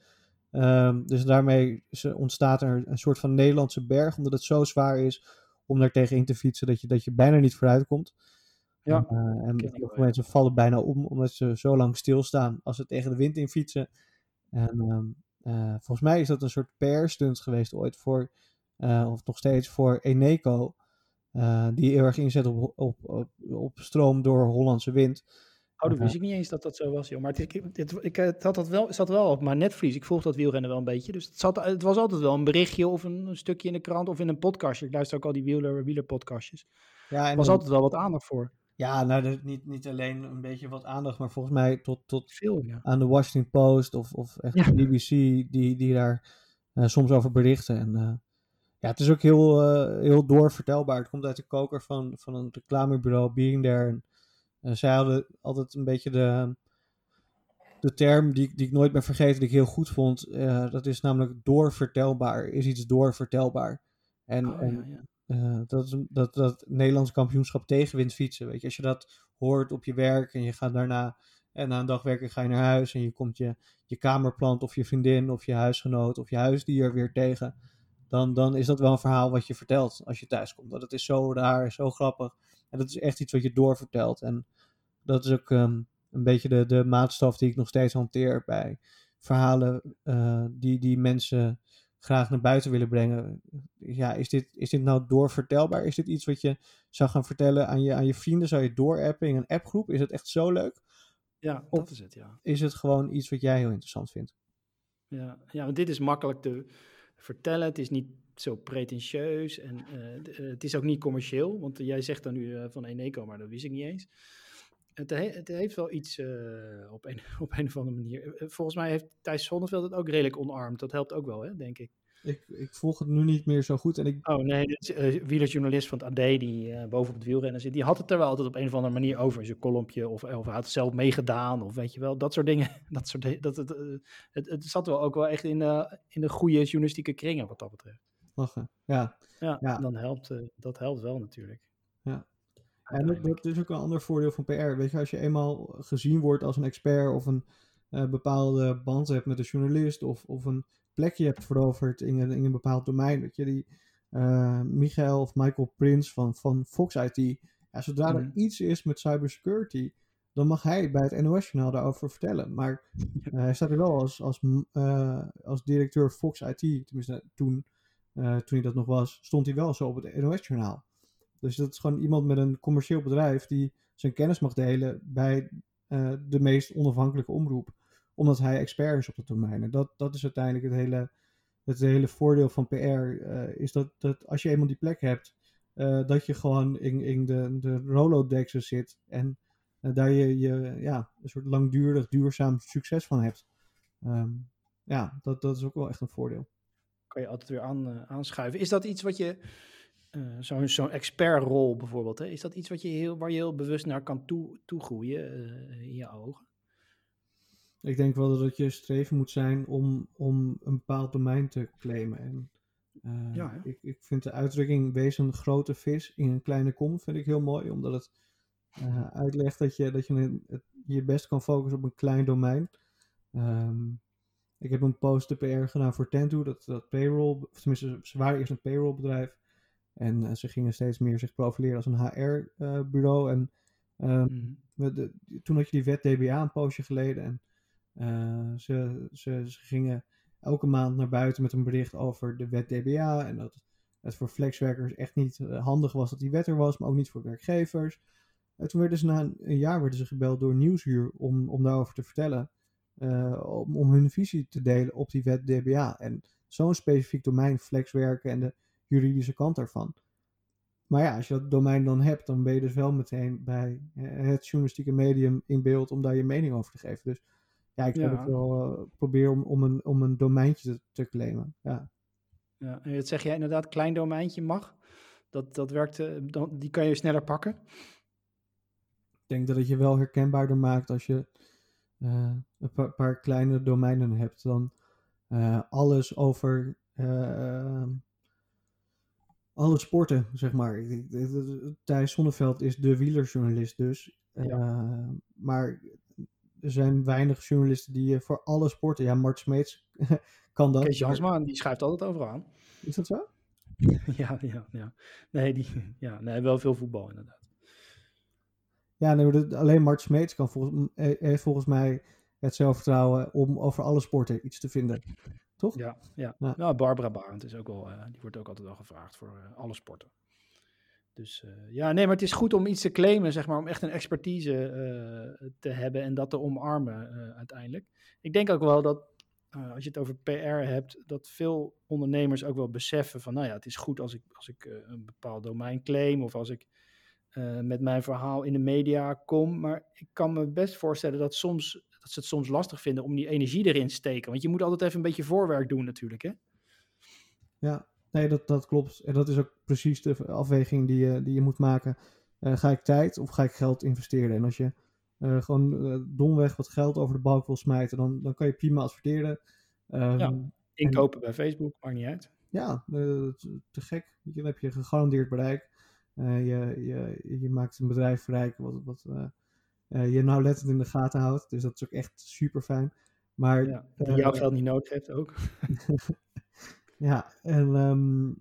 Um, dus daarmee ontstaat er een soort van Nederlandse berg. Omdat het zo zwaar is om daar tegenin te fietsen dat je, dat je bijna niet vooruit komt.
Ja,
uh, en
heel
veel mensen vallen bijna om omdat ze zo lang stilstaan als ze tegen de wind in fietsen. En um, uh, volgens mij is dat een soort P R-stunt geweest ooit voor... Uh, of nog steeds voor Eneco, uh, die heel erg inzet op, op, op, op stroom door Hollandse wind.
Oh, dat wist ik niet eens dat dat zo was, joh. Maar het, ik, het, ik, het had dat wel, zat wel op mijn netvlies. Ik volg dat wielrennen wel een beetje. Dus het, zat, het was altijd wel een berichtje of een, een stukje in de krant of in een podcastje. Ik luister ook al die wieler, wielerpodcastjes.
Ja,
er was
dan,
altijd wel wat aandacht voor.
Ja, nou, dat, niet, niet alleen een beetje wat aandacht, maar volgens mij tot, tot
Veel, ja.
aan de Washington Post of, of echt
Ja.
de B B C die, die daar uh, soms over berichten. En uh, ja, het is ook heel, uh, heel doorvertelbaar. Het komt uit de koker van, van een reclamebureau, Being There. En, uh, zij hadden altijd een beetje de, de term die, die ik nooit ben vergeten, die ik heel goed vond. Uh, dat is namelijk doorvertelbaar. Is iets doorvertelbaar. En,
Oh,
en
ja, ja.
Uh, dat, is, dat, dat Nederlands kampioenschap tegenwind fietsen. Weet je, als je dat hoort op je werk en je gaat daarna en na een dag werken ga je naar huis en je komt je, je kamerplant of je vriendin of je huisgenoot of je huisdier weer tegen, dan, dan is dat wel een verhaal wat je vertelt als je thuis komt. Dat het is zo raar, zo grappig en dat is echt iets wat je doorvertelt. En dat is ook um, een beetje de, de maatstaf die ik nog steeds hanteer bij verhalen uh, die, die mensen graag naar buiten willen brengen. Ja, is dit, is dit nou doorvertelbaar? Is dit iets wat je zou gaan vertellen aan je, aan je vrienden? Zou je doorappen in een appgroep? Is het echt zo leuk?
Ja,
of
dat is het, ja.
Is het gewoon iets wat jij heel interessant vindt?
Ja, ja, want dit is makkelijk te vertellen. Het is niet zo pretentieus en uh, d- uh, het is ook niet commercieel. Want uh, jij zegt dan nu uh, van Eneco, maar dat wist ik niet eens. Het, he- het heeft wel iets uh, op, een, op een of andere manier. Uh, volgens mij heeft Thijs Zonneveld het ook redelijk omarmd. Dat helpt ook wel, hè, denk ik.
Ik, ik volg het nu niet meer zo goed. En ik...
Oh nee, de uh, wielerjournalist van het A D die uh, boven op het wielrennen zit, die had het er wel altijd op een of andere manier over. In zijn kolompje of, of hij had het zelf meegedaan of weet je wel, dat soort dingen. Dat soort de, dat, het, uh, het, het zat wel ook wel echt in, uh, in de goede journalistieke kringen wat dat betreft.
Lachen, ja.
Ja,
ja.
Dan helpt, uh, dat helpt wel natuurlijk.
Ja. En dat, dat is ook een ander voordeel van P R. Weet je, als je eenmaal gezien wordt als een expert of een uh, bepaalde band hebt met een journalist of, of een plekje hebt veroverd in een, in een bepaald domein. Weet je, die uh, Michael of Michael Prins van, van Fox I T. Ja, zodra mm. er iets is met cybersecurity, dan mag hij bij het N O S-journaal daarover vertellen. Maar uh, hij staat er wel als, als, uh, als directeur Fox I T, tenminste toen, uh, toen hij dat nog was, stond hij wel zo op het N O S-journaal. Dus dat is gewoon iemand met een commercieel bedrijf die zijn kennis mag delen bij uh, de meest onafhankelijke omroep. Omdat hij expert is op het domein. En dat, dat is uiteindelijk het hele, het hele voordeel van P R. Uh, is dat, dat als je eenmaal die plek hebt, uh, dat je gewoon in, in de, de Rolodexen zit. En uh, daar je, je ja, een soort langdurig, duurzaam succes van hebt. Um, ja, dat, dat is ook wel echt een voordeel.
Kan je altijd weer aan, uh, aanschuiven. Is dat iets wat je... Uh, zo'n, zo'n expertrol bijvoorbeeld, hè? Is dat iets wat je heel, waar je heel bewust naar kan toe, toegroeien uh, in je ogen?
Ik denk wel dat het je streven moet zijn om, om een bepaald domein te claimen. En, uh, ja, ik, ik vind de uitdrukking wees een grote vis in een kleine kom vind ik heel mooi, omdat het uh, uitlegt dat je, dat je een, het, je best kan focussen op een klein domein. Um, ik heb een post de P R gedaan voor Tento, dat, dat payroll, of tenminste ze waren eerst een payroll bedrijf. En uh, ze gingen steeds meer zich profileren als een H R-bureau. Uh, en uh, mm. we de, toen had je die wet D B A een poosje geleden. En uh, ze, ze, ze gingen elke maand naar buiten met een bericht over de wet D B A. En dat het voor flexwerkers echt niet uh, handig was dat die wet er was, maar ook niet voor werkgevers. Uh, toen werden ze na een, een jaar werden ze gebeld door Nieuwsuur om, om daarover te vertellen. Uh, om, om hun visie te delen op die wet D B A. En zo'n specifiek domein, flexwerken en de juridische kant daarvan. Maar ja, als je dat domein dan hebt, dan ben je dus wel meteen bij het journalistieke medium in beeld om daar je mening over te geven. Dus ja, ik zou ja. het wel uh, proberen om, om, een, om een domeintje te, te claimen. Ja.
Ja, en dat zeg jij inderdaad, klein domeintje mag. Dat, dat werkt, uh, dan, die kan je sneller pakken.
Ik denk dat het je wel herkenbaarder maakt als je uh, een paar, paar kleine domeinen hebt dan uh, alles over uh, alle sporten, zeg maar. Thijs Zonneveld is de wielerjournalist dus. Uh, ja. Maar er zijn weinig journalisten die uh, voor alle sporten... Ja, Mart Smeets kan dat.
Kees Jansma, die schrijft altijd overal aan.
Is dat zo?
ja, ja, ja. Nee, die, ja, nee, wel veel voetbal inderdaad.
Ja, nee, alleen Mart Smeets kan volgens, heeft volgens mij het zelfvertrouwen om over alle sporten iets te vinden. Toch?
Ja, ja. ja. Nou, Barbara Barend is ook wel, uh, die wordt ook altijd wel gevraagd voor uh, alle sporten. Dus uh, ja, nee, maar het is goed om iets te claimen, zeg maar, om echt een expertise uh, te hebben en dat te omarmen uh, uiteindelijk. Ik denk ook wel dat, uh, als je het over P R hebt, dat veel ondernemers ook wel beseffen van, nou ja, het is goed als ik, als ik uh, een bepaald domein claim of als ik uh, met mijn verhaal in de media kom. Maar ik kan me best voorstellen dat soms... dat ze het soms lastig vinden om die energie erin te steken. Want je moet altijd even een beetje voorwerk doen natuurlijk, hè?
Ja, nee, dat, dat klopt. En dat is ook precies de afweging die je, die je moet maken. Uh, ga ik tijd of ga ik geld investeren? En als je uh, gewoon uh, domweg wat geld over de balk wil smijten, dan, dan kan je prima adverteren. Um,
ja, inkopen en, bij Facebook, maakt niet uit.
Ja, uh, te gek. Dan heb je gegarandeerd bereik. Uh, je, je, je maakt een bedrijf rijk wat... wat uh, Uh, je nauwlettend in de gaten houdt. Dus dat is ook echt super fijn. Maar,
ja, die uh, jouw geld niet nodig heeft ook.
ja, en... Um,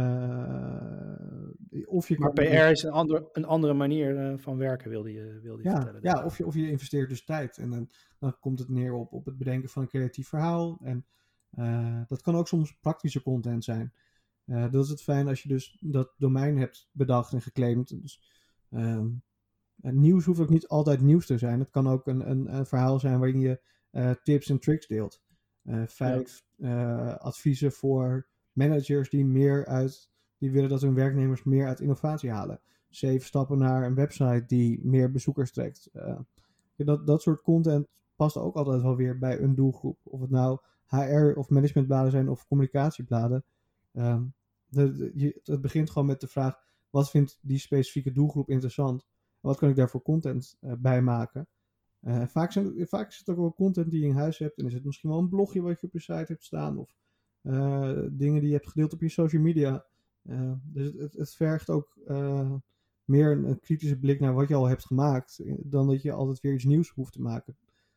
uh, of je
maar
kan...
P R is een, ander, een andere manier uh, van werken, wilde je, wilde je
ja,
vertellen.
Ja, of je, of je investeert dus tijd. En dan, dan komt het neer op, op het bedenken van een creatief verhaal. En uh, dat kan ook soms praktische content zijn. Uh, dat is het fijn als je dus dat domein hebt bedacht en geclaimd. Dus... Um, Uh, nieuws hoeft ook niet altijd nieuws te zijn. Het kan ook een, een, een verhaal zijn waarin je uh, tips en tricks deelt. Uh, vijf ja. uh, adviezen voor managers die meer uit, die willen dat hun werknemers meer uit innovatie halen. Zeven stappen naar een website die meer bezoekers trekt. Uh, dat, dat soort content past ook altijd wel weer bij een doelgroep. Of het nou H R of managementbladen zijn of communicatiebladen. Uh, de, de, je, het begint gewoon met de vraag, wat vindt die specifieke doelgroep interessant? Wat kan ik daar voor content uh, bij maken? Uh, vaak, zijn, vaak is het ook wel content die je in huis hebt. En is het misschien wel een blogje wat je op je site hebt staan. Of uh, dingen die je hebt gedeeld op je social media. Uh, dus het, het, het vergt ook uh, meer een, een kritische blik naar wat je al hebt gemaakt. Dan dat je altijd weer iets nieuws hoeft te maken.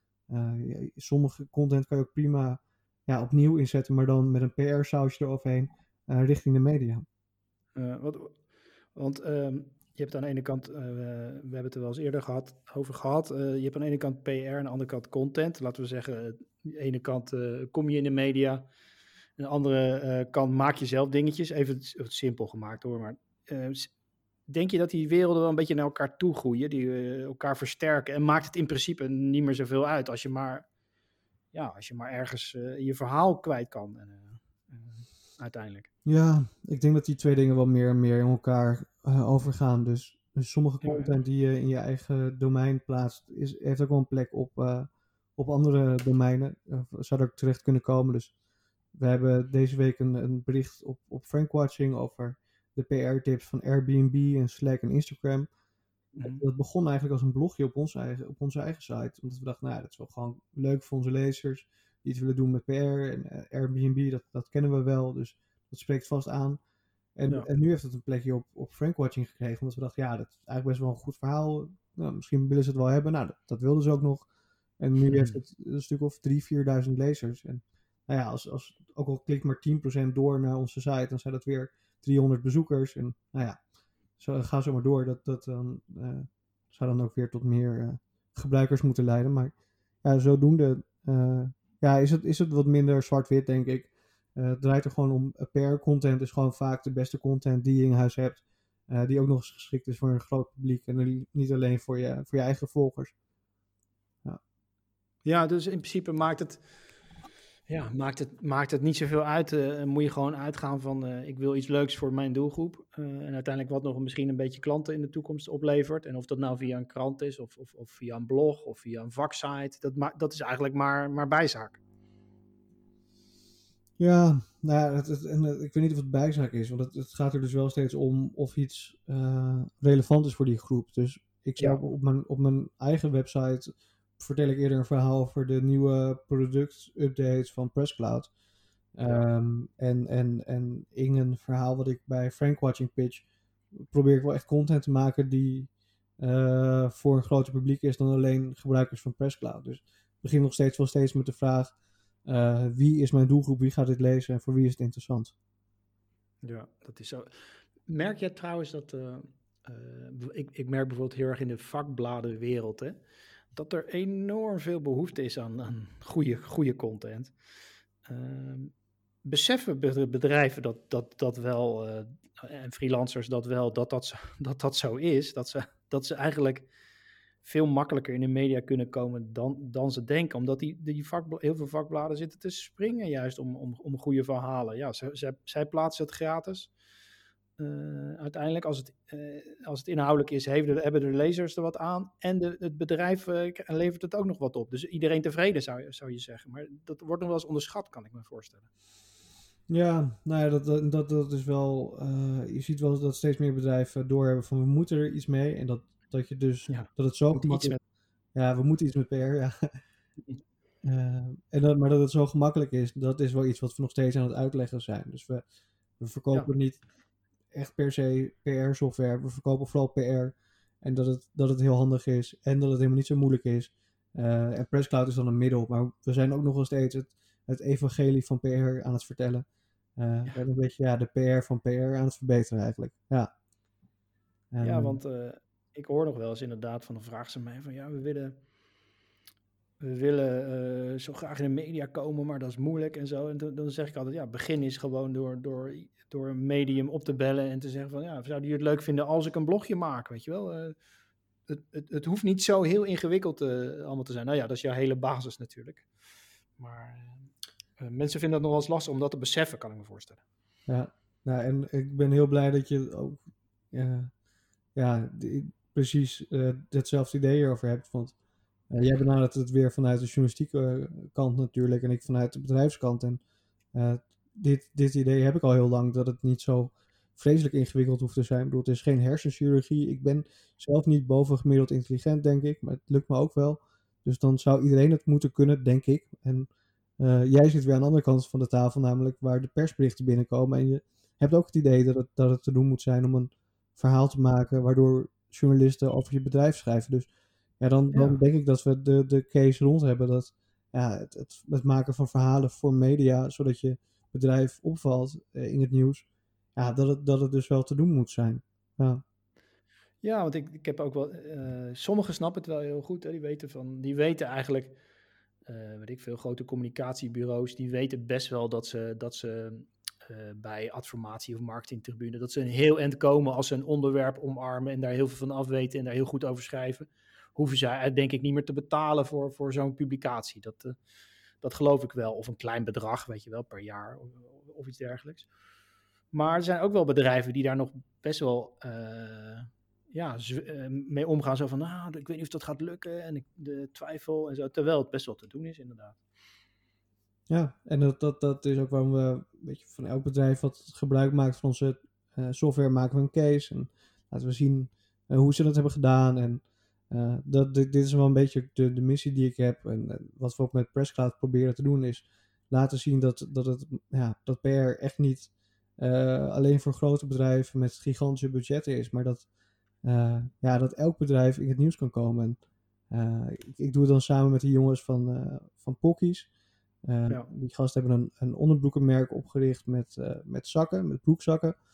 Uh, ja, sommige content kan je ook prima ja, opnieuw inzetten. Maar dan met een P R-sausje eroverheen uh, richting de media.
Uh, wat, want... Um... Je hebt aan de ene kant, uh, we hebben het er wel eens eerder gehad, over gehad, uh, je hebt aan de ene kant P R en aan de andere kant content. Laten we zeggen, aan de ene kant uh, kom je in de media, aan de andere uh, kant maak je zelf dingetjes. Even het, het simpel gemaakt hoor, maar uh, denk je dat die werelden wel een beetje naar elkaar toe groeien, die uh, elkaar versterken en maakt het in principe niet meer zoveel uit als je maar, ja, als je maar ergens uh, je verhaal kwijt kan uh, uh, uiteindelijk.
Ja, ik denk dat die twee dingen wel meer en meer in elkaar uh, overgaan. Dus, dus sommige content ja, ja. die je in je eigen domein plaatst, is, heeft ook wel een plek op, uh, op andere domeinen. Uh, zou er ook terecht kunnen komen. Dus we hebben deze week een, een bericht op, op Frankwatching over de P R-tips van Airbnb en Slack en Instagram. Mm-hmm. Dat begon eigenlijk als een blogje op onze eigen, op onze eigen site. Omdat we dachten, nou, dat is wel gewoon leuk voor onze lezers die iets willen doen met P R. En uh, Airbnb, dat, dat kennen we wel. Dus dat spreekt vast aan. En, ja. en nu heeft het een plekje op, op Frankwatching gekregen. Omdat we dachten, ja, dat is eigenlijk best wel een goed verhaal. Nou, misschien willen ze het wel hebben. Nou, dat, dat wilden ze ook nog. En nu hmm. heeft het een stuk of drie, vierduizend lezers. En nou ja, als, als ook al klikt maar tien procent door naar onze site, dan zijn dat weer driehonderd bezoekers. En nou ja, zo, ga zo maar door. Dat, dat dan, uh, zou dan ook weer tot meer uh, gebruikers moeten leiden. Maar ja, zodoende uh, ja, is, het, is het wat minder zwart-wit, denk ik. Uh, het draait er gewoon om. P R-content is gewoon vaak de beste content die je in huis hebt. Uh, die ook nog eens geschikt is voor een groot publiek. En niet alleen voor je, voor je eigen volgers.
Ja. ja, dus in principe maakt het... Ja, maakt het, maakt het niet zoveel uit. Uh, moet je gewoon uitgaan van, uh, ik wil iets leuks voor mijn doelgroep. Uh, en uiteindelijk wat nog misschien een beetje klanten in de toekomst oplevert. En of dat nou via een krant is, of, of, of via een blog, of via een vaksite. Dat, ma- dat is eigenlijk maar, maar bijzaak.
Ja, nou ja, het, het, en, uh, ik weet niet of het bijzaak is. Want het, het gaat er dus wel steeds om of iets uh, relevant is voor die groep. Dus ik zou ja. op, mijn, op mijn eigen website... vertel ik eerder een verhaal over de nieuwe product-updates van PressCloud. Ja. Um, en, en, en in een verhaal wat ik bij Frank Watching pitch... probeer ik wel echt content te maken die uh, voor een groter publiek is dan alleen gebruikers van PressCloud. Dus ik begin nog steeds wel steeds met de vraag... Uh, wie is mijn doelgroep, wie gaat dit lezen en voor wie is het interessant?
Ja, dat is zo. Merk jij trouwens dat... Uh, uh, ik, ik merk bijvoorbeeld heel erg in de vakbladenwereld... Hè, dat er enorm veel behoefte is aan, aan goede, goede content. Uh, beseffen bedrijven dat dat, dat wel, uh, en freelancers dat wel, dat dat, zo, dat dat zo is, dat ze, dat ze eigenlijk veel makkelijker in de media kunnen komen dan, dan ze denken, omdat die, die vakbla- heel veel vakbladen zitten te springen juist om, om, om goede verhalen. Ja, ze, ze, zij plaatsen het gratis. Uh, uiteindelijk, als het, uh, als het inhoudelijk is, hebben de, hebben de lezers er wat aan. En de, het bedrijf uh, levert het ook nog wat op. Dus iedereen tevreden, zou, zou je zeggen. Maar dat wordt nog wel eens onderschat, kan ik me voorstellen.
Ja, nou ja, dat, dat, dat, dat is wel... Uh, je ziet wel dat steeds meer bedrijven doorhebben van we moeten er iets mee. En dat, dat je dus... Ja, dat het zo gemakkelijk... Met... Ja, we moeten iets met P R, ja. uh, en dat, maar dat het zo gemakkelijk is, dat is wel iets wat we nog steeds aan het uitleggen zijn. Dus we, we verkopen ja. niet... echt per se P R-software. We verkopen vooral P R. En dat het, dat het heel handig is. En dat het helemaal niet zo moeilijk is. Uh, en PressCloud is dan een middel. Maar we zijn ook nog wel steeds het, het evangelie van P R aan het vertellen. Uh, ja. En een beetje ja, de P R van P R aan het verbeteren eigenlijk. Ja,
en, ja want uh, ik hoor nog wel eens inderdaad van, dan vragen ze mij van ja, we willen... We willen uh, zo graag in de media komen, maar dat is moeilijk en zo. En dan, dan zeg ik altijd, ja, begin is gewoon door, door, door een medium op te bellen en te zeggen van, ja, zouden jullie het leuk vinden als ik een blogje maak, weet je wel? Uh, het, het, het hoeft niet zo heel ingewikkeld uh, allemaal te zijn. Nou ja, dat is jouw hele basis natuurlijk. Maar uh, mensen vinden het nog wel eens lastig om dat te beseffen, kan ik me voorstellen.
Ja, nou, en ik ben heel blij dat je ook uh, ja, die, precies uh, hetzelfde idee hierover hebt, want Uh, jij benadert het weer vanuit de journalistieke uh, kant natuurlijk en ik vanuit de bedrijfskant. En uh, dit, dit idee heb ik al heel lang, dat het niet zo vreselijk ingewikkeld hoeft te zijn. Ik bedoel, het is geen hersenchirurgie. Ik ben zelf niet bovengemiddeld intelligent, denk ik, maar het lukt me ook wel. Dus dan zou iedereen het moeten kunnen, denk ik. En uh, jij zit weer aan de andere kant van de tafel, namelijk waar de persberichten binnenkomen. En je hebt ook het idee dat het, dat het te doen moet zijn om een verhaal te maken waardoor journalisten over je bedrijf schrijven. Dus Ja, dan, dan ja. denk ik dat we de, de case rond hebben dat ja, het, het, het maken van verhalen voor media, zodat je bedrijf opvalt eh, in het nieuws, ja, dat het, dat het dus wel te doen moet zijn. Ja,
ja want ik, ik heb ook wel, uh, sommigen snappen het wel heel goed, hè, die weten van, die weten eigenlijk, uh, weet ik veel, grote communicatiebureaus, die weten best wel dat ze, dat ze uh, bij adformatie of marketingtribune, dat ze een heel eind komen als ze een onderwerp omarmen en daar heel veel van afweten en daar heel goed over schrijven. Hoeven zij denk ik niet meer te betalen voor, voor zo'n publicatie. Dat, uh, dat geloof ik wel. Of een klein bedrag, weet je wel, per jaar of, of iets dergelijks. Maar er zijn ook wel bedrijven die daar nog best wel uh, ja, z- uh, mee omgaan. Zo van, nou, ik weet niet of dat gaat lukken en ik de twijfel en zo. Terwijl het best wel te doen is, inderdaad.
Ja, en dat, dat, dat is ook waarom we, weet je, van elk bedrijf wat gebruik maakt van onze uh, software maken we een case. En laten we zien uh, hoe ze dat hebben gedaan en Uh, dat, dit, dit is wel een beetje de, de missie die ik heb. En uh, wat we ook met PressCloud proberen te doen is laten zien dat, dat, het, ja, dat P R echt niet uh, alleen voor grote bedrijven met gigantische budgetten is. Maar dat, uh, ja, dat elk bedrijf in het nieuws kan komen. En, uh, ik, ik doe het dan samen met de jongens van, uh, van Pockies. Uh, ja. Die gasten hebben een, een onderbroekenmerk opgericht met, uh, met zakken, met broekzakken.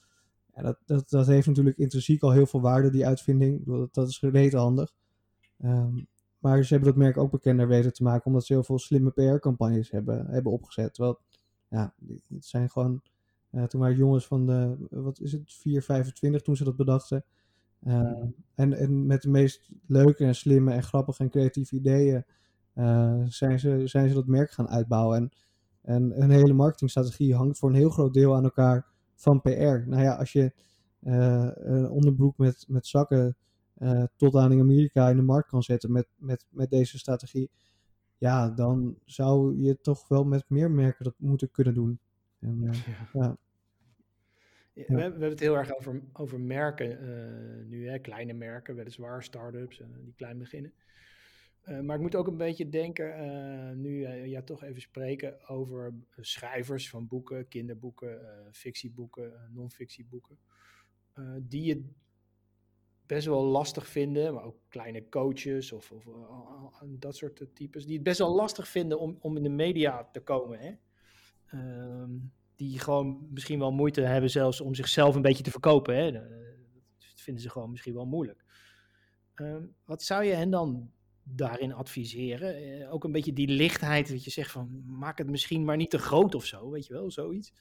Ja, dat, dat, dat heeft natuurlijk intrinsiek al heel veel waarde, die uitvinding. Ik bedoel, Dat, dat is rete handig. Um, maar ze hebben dat merk ook bekender weten te maken, omdat ze heel veel slimme P R-campagnes hebben, hebben opgezet. Terwijl, ja, het zijn gewoon, uh, toen waren jongens van de, wat is het, vier vijfentwintig toen ze dat bedachten. Uh,
Mm.
en, en met de meest leuke en slimme en grappige en creatieve ideeën uh, zijn, ze, zijn ze dat merk gaan uitbouwen. En, en een hele marketingstrategie hangt voor een heel groot deel aan elkaar van P R. Nou ja, als je uh, een onderbroek met, met zakken uh, tot aan in Amerika in de markt kan zetten met, met, met deze strategie, ja, dan zou je toch wel met meer merken dat moeten kunnen doen. En, uh,
Ja.
ja.
Ja, we, we hebben het heel erg over, over merken uh, nu, hè? Kleine merken, weliswaar, start-ups uh, die klein beginnen. Uh, maar ik moet ook een beetje denken, uh, nu uh, ja, toch even spreken over schrijvers van boeken, kinderboeken, uh, fictieboeken, uh, non-fictieboeken. Uh, die het best wel lastig vinden, maar ook kleine coaches of, of uh, dat soort types, die het best wel lastig vinden om, om in de media te komen, hè? Uh, die gewoon misschien wel moeite hebben zelfs om zichzelf een beetje te verkopen, hè? Dat vinden ze gewoon misschien wel moeilijk. Uh, wat zou je hen dan daarin adviseren? Uh, ook een beetje die lichtheid, dat je zegt van, maak het misschien maar niet te groot of zo, weet je wel, zoiets.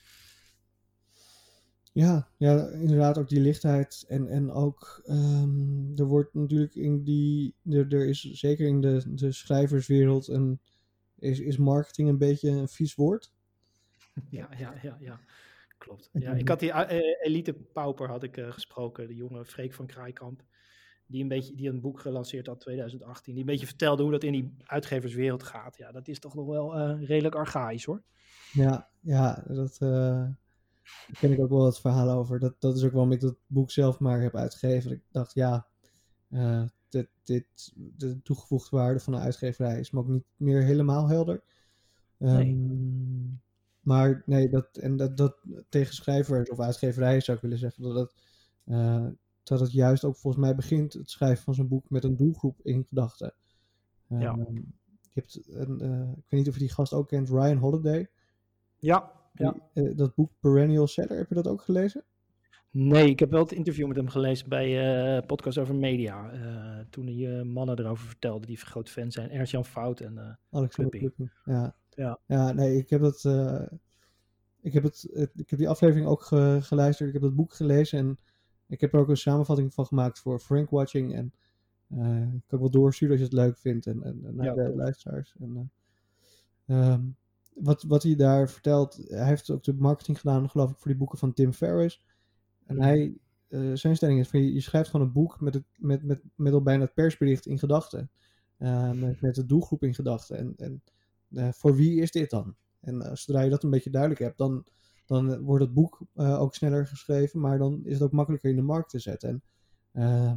Ja, ja, inderdaad ook die lichtheid en, en ook, um, er wordt natuurlijk in die, er, er is zeker in de, de schrijverswereld een, is, is marketing een beetje een vies woord.
Ja, ja, ja, ja. Klopt. Ja, ik had die uh, Elite Pauper had ik uh, gesproken, de jonge Freek van Kraaikamp, die een beetje die een boek gelanceerd had twintig achttien, die een beetje vertelde hoe dat in die uitgeverswereld gaat. Ja, dat is toch nog wel uh, redelijk archaïs, hoor.
Ja, ja, dat uh, daar ken ik ook wel het verhaal over. Dat, dat is ook waarom ik dat boek zelf maar heb uitgegeven. Ik dacht, ja, uh, dit, dit, de toegevoegde waarde van de uitgeverij is me ook niet meer helemaal helder. Um, nee. Maar nee, dat, en dat, dat tegen schrijvers of uitgeverijen zou ik willen zeggen dat het, uh, dat het juist ook volgens mij begint, het schrijven van zo'n boek, met een doelgroep in gedachten. Um,
ja.
Je hebt een, uh, ik weet niet of je die gast ook kent, Ryan Holiday.
Ja, ja.
Die, uh, dat boek Perennial Seller, heb je dat ook gelezen?
Nee, ik heb wel het interview met hem gelezen bij uh, Podcast over Media. Uh, toen die uh, mannen erover vertelden die groot fan zijn. Ernst-Jan Fout en uh,
Alexander Klupping. Ja.
Ja.
Ja, nee, ik heb dat... Uh, ik, heb het, uh, ik heb die aflevering ook ge, geluisterd. Ik heb dat boek gelezen en ik heb er ook een samenvatting van gemaakt voor Frank Watching. En uh, ik kan ook wel doorsturen als je het leuk vindt en, en, en naar ja, de tof. Luisteraars. En, uh, um, wat, wat hij daar vertelt, hij heeft ook de marketing gedaan, geloof ik, voor die boeken van Tim Ferriss. En mm. hij, uh, zijn stelling is van je, je schrijft gewoon een boek met, het, met, met, met al bijna het persbericht in gedachten. Uh, met, met de doelgroep in gedachten. En, en uh, voor wie is dit dan? En uh, zodra je dat een beetje duidelijk hebt, dan, dan wordt het boek uh, ook sneller geschreven, maar dan is het ook makkelijker in de markt te zetten. En uh,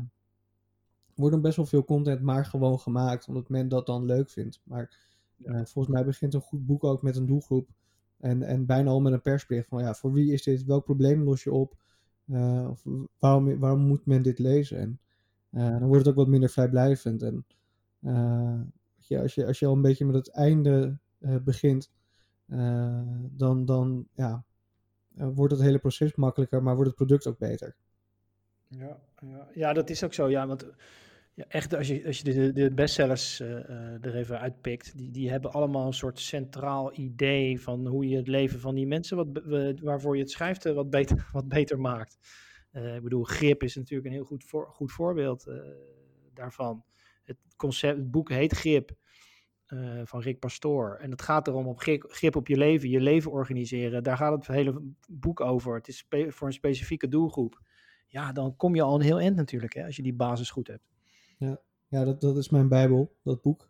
wordt dan best wel veel content maar gewoon gemaakt, omdat men dat dan leuk vindt. Maar uh, volgens mij begint een goed boek ook met een doelgroep en, en bijna al met een persbericht van ja, voor wie is dit? Welk probleem los je op? Uh, of waarom, waarom moet men dit lezen? En uh, dan wordt het ook wat minder vrijblijvend. En uh, ja, als, je, als je al een beetje met het einde uh, begint, uh, dan, dan ja, uh, wordt het hele proces makkelijker, maar wordt het product ook beter.
Ja, ja, ja dat is ook zo. Ja, want ja, echt, als je, als je de, de bestsellers uh, er even uitpikt, die, die hebben allemaal een soort centraal idee van hoe je het leven van die mensen wat, uh, waarvoor je het schrijft wat beter, wat beter maakt. Uh, ik bedoel, Grip is natuurlijk een heel goed, voor, goed voorbeeld uh, daarvan. Het, concept, het boek heet Grip uh, van Rick Pastoor. En het gaat erom op grip, grip op je leven, je leven organiseren. Daar gaat het hele boek over. Het is spe- voor een specifieke doelgroep. Ja, dan kom je al een heel eind natuurlijk, hè, als je die basis goed hebt.
Ja, ja dat, dat is mijn Bijbel, dat boek.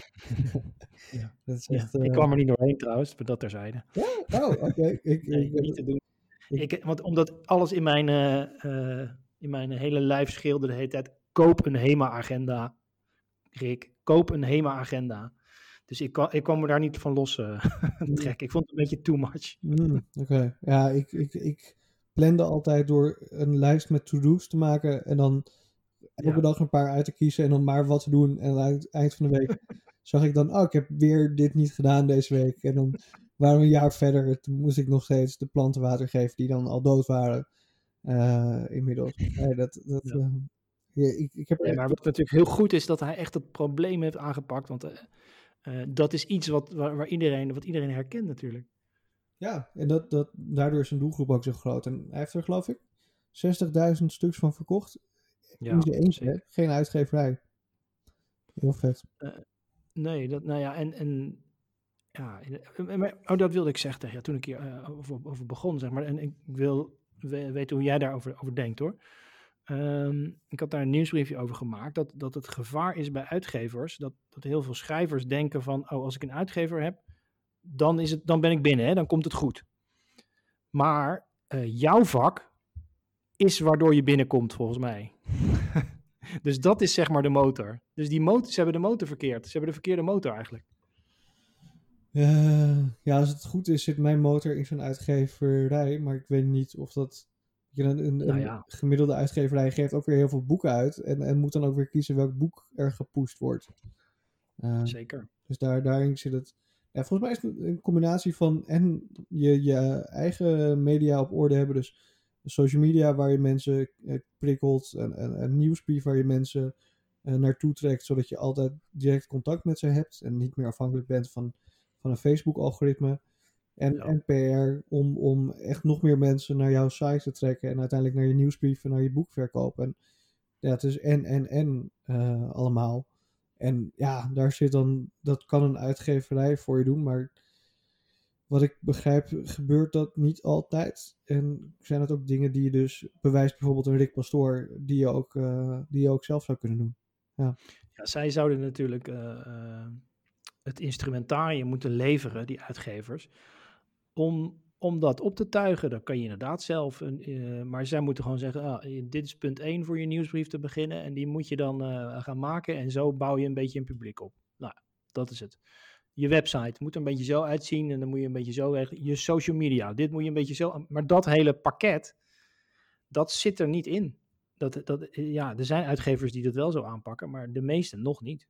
ja. Dat is echt, ja. uh... Ik kwam er niet doorheen trouwens, maar dat terzijde.
Ja? Oh, oké. Okay. Ik,
nee,
ik,
niet te doen. Ik, ik, want omdat alles in mijn, uh, uh, in mijn hele lijf scheelde de hele tijd, koop een HEMA-agenda, Rick. Koop een HEMA-agenda. Dus ik, ik kwam me daar niet van los uh, trekken. Ik vond het een beetje too much.
Mm, Oké, okay. Ja, ik, ik, ik plande altijd door een lijst met to-do's te maken en dan elke ja. dag een paar uit te kiezen en dan maar wat te doen. En aan het eind van de week zag ik dan, oh, ik heb weer dit niet gedaan deze week. En dan waren we een jaar verder, toen moest ik nog steeds de planten water geven die dan al dood waren. uh, inmiddels. Nee, dat, dat,
Ja.
uh, ja, ik, ik heb
Nee,
echt...
maar wat natuurlijk heel goed is, dat hij echt het probleem heeft aangepakt. Want uh, uh, dat is iets wat, waar, waar iedereen, wat iedereen herkent natuurlijk.
Ja, en dat, dat, daardoor is zijn doelgroep ook zo groot. En hij heeft er, geloof ik, zestigduizend stuks van verkocht. In
Ja,
zijn eentje, hè?
zeker.
Geen uitgeverij. Heel vet.
Uh, nee, dat, nou ja, en... en ja, maar, oh, dat wilde ik zeggen tegen jou toen ik hier uh, over, over begon, zeg maar. En ik wil we, weten hoe jij daarover over denkt, hoor. Um, ik had daar een nieuwsbriefje over gemaakt, dat, dat het gevaar is bij uitgevers, dat, dat heel veel schrijvers denken van, oh, als ik een uitgever heb, dan, is het, dan ben ik binnen, hè, dan komt het goed. Maar uh, jouw vak is waardoor je binnenkomt, volgens mij. Dus dat is zeg maar de motor. Dus die motor, ze hebben de motor verkeerd. Ze hebben de verkeerde motor eigenlijk.
Uh, ja, als het goed is, zit mijn motor in zo'n uitgeverij. Maar ik weet niet of dat... Een, een,
nou ja.
een gemiddelde uitgeverij geeft ook weer heel veel boeken uit. En, en moet dan ook weer kiezen welk boek er gepusht wordt. Uh,
Zeker.
Dus daar, daarin zit het... Ja, volgens mij is het een combinatie van... En je, je eigen media op orde hebben. Dus social media waar je mensen uh, prikkelt. En, en een nieuwsbrief waar je mensen uh, naartoe trekt. Zodat je altijd direct contact met ze hebt. En niet meer afhankelijk bent van... van een Facebook-algoritme en,
ja.
en P R om, om echt nog meer mensen naar jouw site te trekken en uiteindelijk naar je nieuwsbrief en naar je boekverkoop. En ja, het is en, en, en uh, allemaal. En ja, daar zit dan, dat kan een uitgeverij voor je doen, maar wat ik begrijp gebeurt dat niet altijd. En zijn het ook dingen die je dus bewijst, bijvoorbeeld een Rick Pastoor, die je ook, uh, die je ook zelf zou kunnen doen. Ja,
ja zij zouden natuurlijk... Uh, uh... het instrumentarium moeten leveren, die uitgevers, om, om dat op te tuigen. Dat kan je inderdaad zelf, uh, maar zij moeten gewoon zeggen, ah, dit is punt één voor je nieuwsbrief te beginnen en die moet je dan uh, gaan maken en zo bouw je een beetje een publiek op. Nou, dat is het. Je website moet er een beetje zo uitzien en dan moet je een beetje zo regelen. Je social media, dit moet je een beetje zo, maar dat hele pakket, dat zit er niet in. Dat, dat, ja, er zijn uitgevers die dat wel zo aanpakken, maar de meeste nog niet.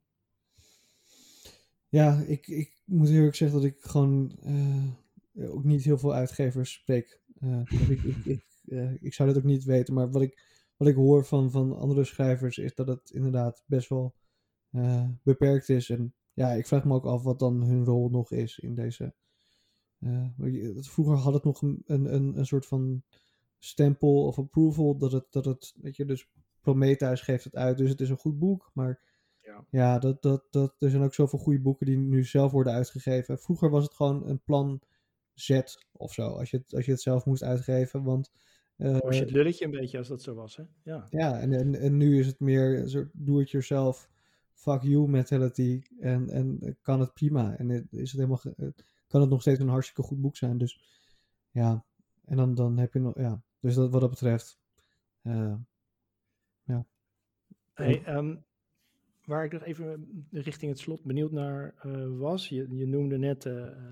Ja, ik, ik moet eerlijk zeggen dat ik gewoon uh, ook niet heel veel uitgevers spreek. Uh, ik, ik, ik, uh, ik zou dat ook niet weten, maar wat ik, wat ik hoor van, van andere schrijvers is dat het inderdaad best wel uh, beperkt is. En ja, ik vraag me ook af wat dan hun rol nog is in deze... Uh, vroeger had het nog een, een, een soort van stempel of approval, dat het, dat het, weet je, dus Prometheus geeft het uit, dus het is een goed boek, maar...
Ja,
ja dat, dat, dat, er zijn ook zoveel goede boeken die nu zelf worden uitgegeven. Vroeger was het gewoon een plan Z of zo, als je het, als je het zelf moest uitgeven. Want, uh,
was je het lulletje een beetje als dat zo was, hè? Ja,
ja en, en, en nu is het meer een soort do-it-yourself, fuck you mentality. En, en kan het prima. En het, is het helemaal, kan het nog steeds een hartstikke goed boek zijn. Dus ja, en dan, dan heb je nog, ja. Dus dat, wat dat betreft, uh, ja.
Hey, um, waar ik nog even richting het slot benieuwd naar uh, was, je, je noemde net, uh,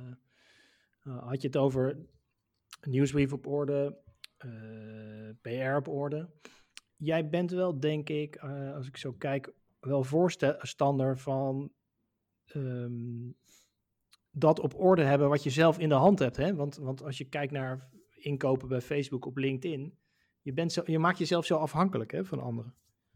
uh, had je het over nieuwsbrief op orde, uh, P R op orde. Jij bent wel, denk ik, uh, als ik zo kijk, wel voorstander van um, dat op orde hebben wat je zelf in de hand hebt. Hè? Want, want als je kijkt naar inkopen bij Facebook op LinkedIn, je, bent zo, je maakt jezelf zo afhankelijk, hè, van anderen.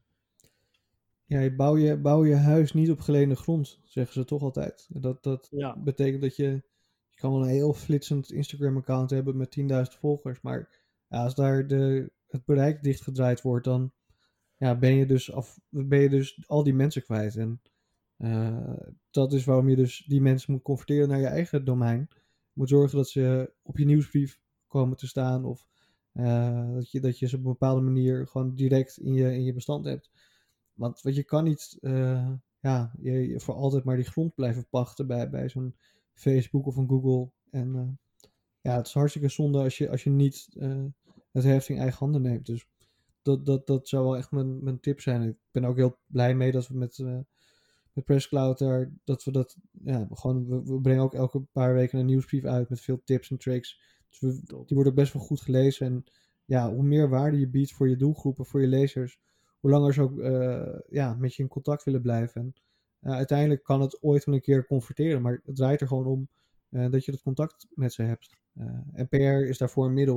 Ja, je bouw, je bouw je huis niet op geleende grond, zeggen ze toch altijd. Dat, dat
ja.
betekent dat je... Je kan wel een heel flitsend Instagram-account hebben met tienduizend volgers. Maar ja, als daar de, het bereik dichtgedraaid wordt, dan ja, ben, je dus af, ben je dus al die mensen kwijt. En uh, dat is waarom je dus die mensen moet converteren naar je eigen domein. Je moet zorgen dat ze op je nieuwsbrief komen te staan. Of uh, dat, je, dat je ze op een bepaalde manier gewoon direct in je, in je bestand hebt. Want, want je kan niet uh, ja, je, je voor altijd maar die grond blijven pachten bij, bij zo'n Facebook of een Google. En uh, ja, het is hartstikke zonde als je, als je niet uh, het heft in eigen handen neemt. Dus dat, dat, dat zou wel echt mijn, mijn tip zijn. Ik ben ook heel blij mee dat we met, uh, met PressCloud daar, dat we dat, ja, gewoon, we, we brengen ook elke paar weken een nieuwsbrief uit met veel tips en tricks. Dus we, die worden best wel goed gelezen. En ja, hoe meer waarde je biedt voor je doelgroepen, voor je lezers, hoe langer ze ook uh, ja, met je in contact willen blijven. En uh, uiteindelijk kan het ooit wel een keer converteren, maar het draait er gewoon om uh, dat je dat contact met ze hebt. Uh, en P R is daarvoor een middel.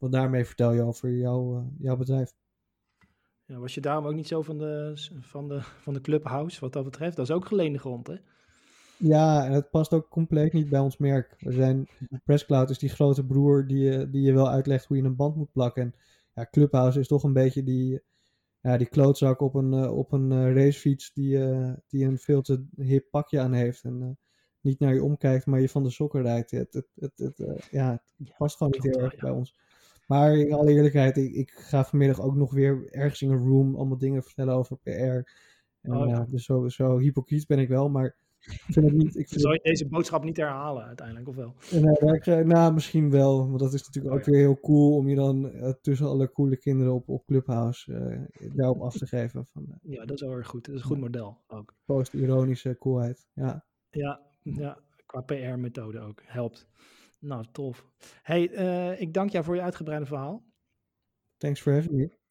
Want daarmee vertel je over jouw, uh, jouw bedrijf.
Ja, was je daarom ook niet zo van de, van, de, van de Clubhouse wat dat betreft? Dat is ook geleende grond, hè?
Ja, en het past ook compleet niet bij ons merk. We zijn, Presscloud is die grote broer die je, die je wel uitlegt hoe je een band moet plakken. En ja, Clubhouse is toch een beetje die, ja, die klootzak op een, uh, op een uh, racefiets die, uh, die een veel te hip pakje aan heeft. En uh, niet naar je omkijkt, maar je van de sokken rijdt. Het, het, het, het, uh, ja, het past gewoon niet heel erg bij ons. Maar in alle eerlijkheid, ik, ik ga vanmiddag ook nog weer ergens in een room allemaal dingen vertellen over P R. En,
oh, ja.
uh, dus zo, zo hypocriet ben ik wel, maar ik vind het niet... Ik vind
Zou je
het...
deze boodschap niet herhalen uiteindelijk, of wel?
Nee, ik, nou, misschien wel, want dat is natuurlijk oh, ook ja. weer heel cool om je dan uh, tussen alle coole kinderen op, op Clubhouse uh, daarop af te geven. Van, uh,
ja, dat is wel erg goed. Dat is een goed
ja.
model ook.
Post-ironische coolheid, ja.
Ja, ja, qua P R-methode ook. Helpt. Nou, tof. Hey, uh, ik dank jou voor je uitgebreide verhaal.
Thanks for having me.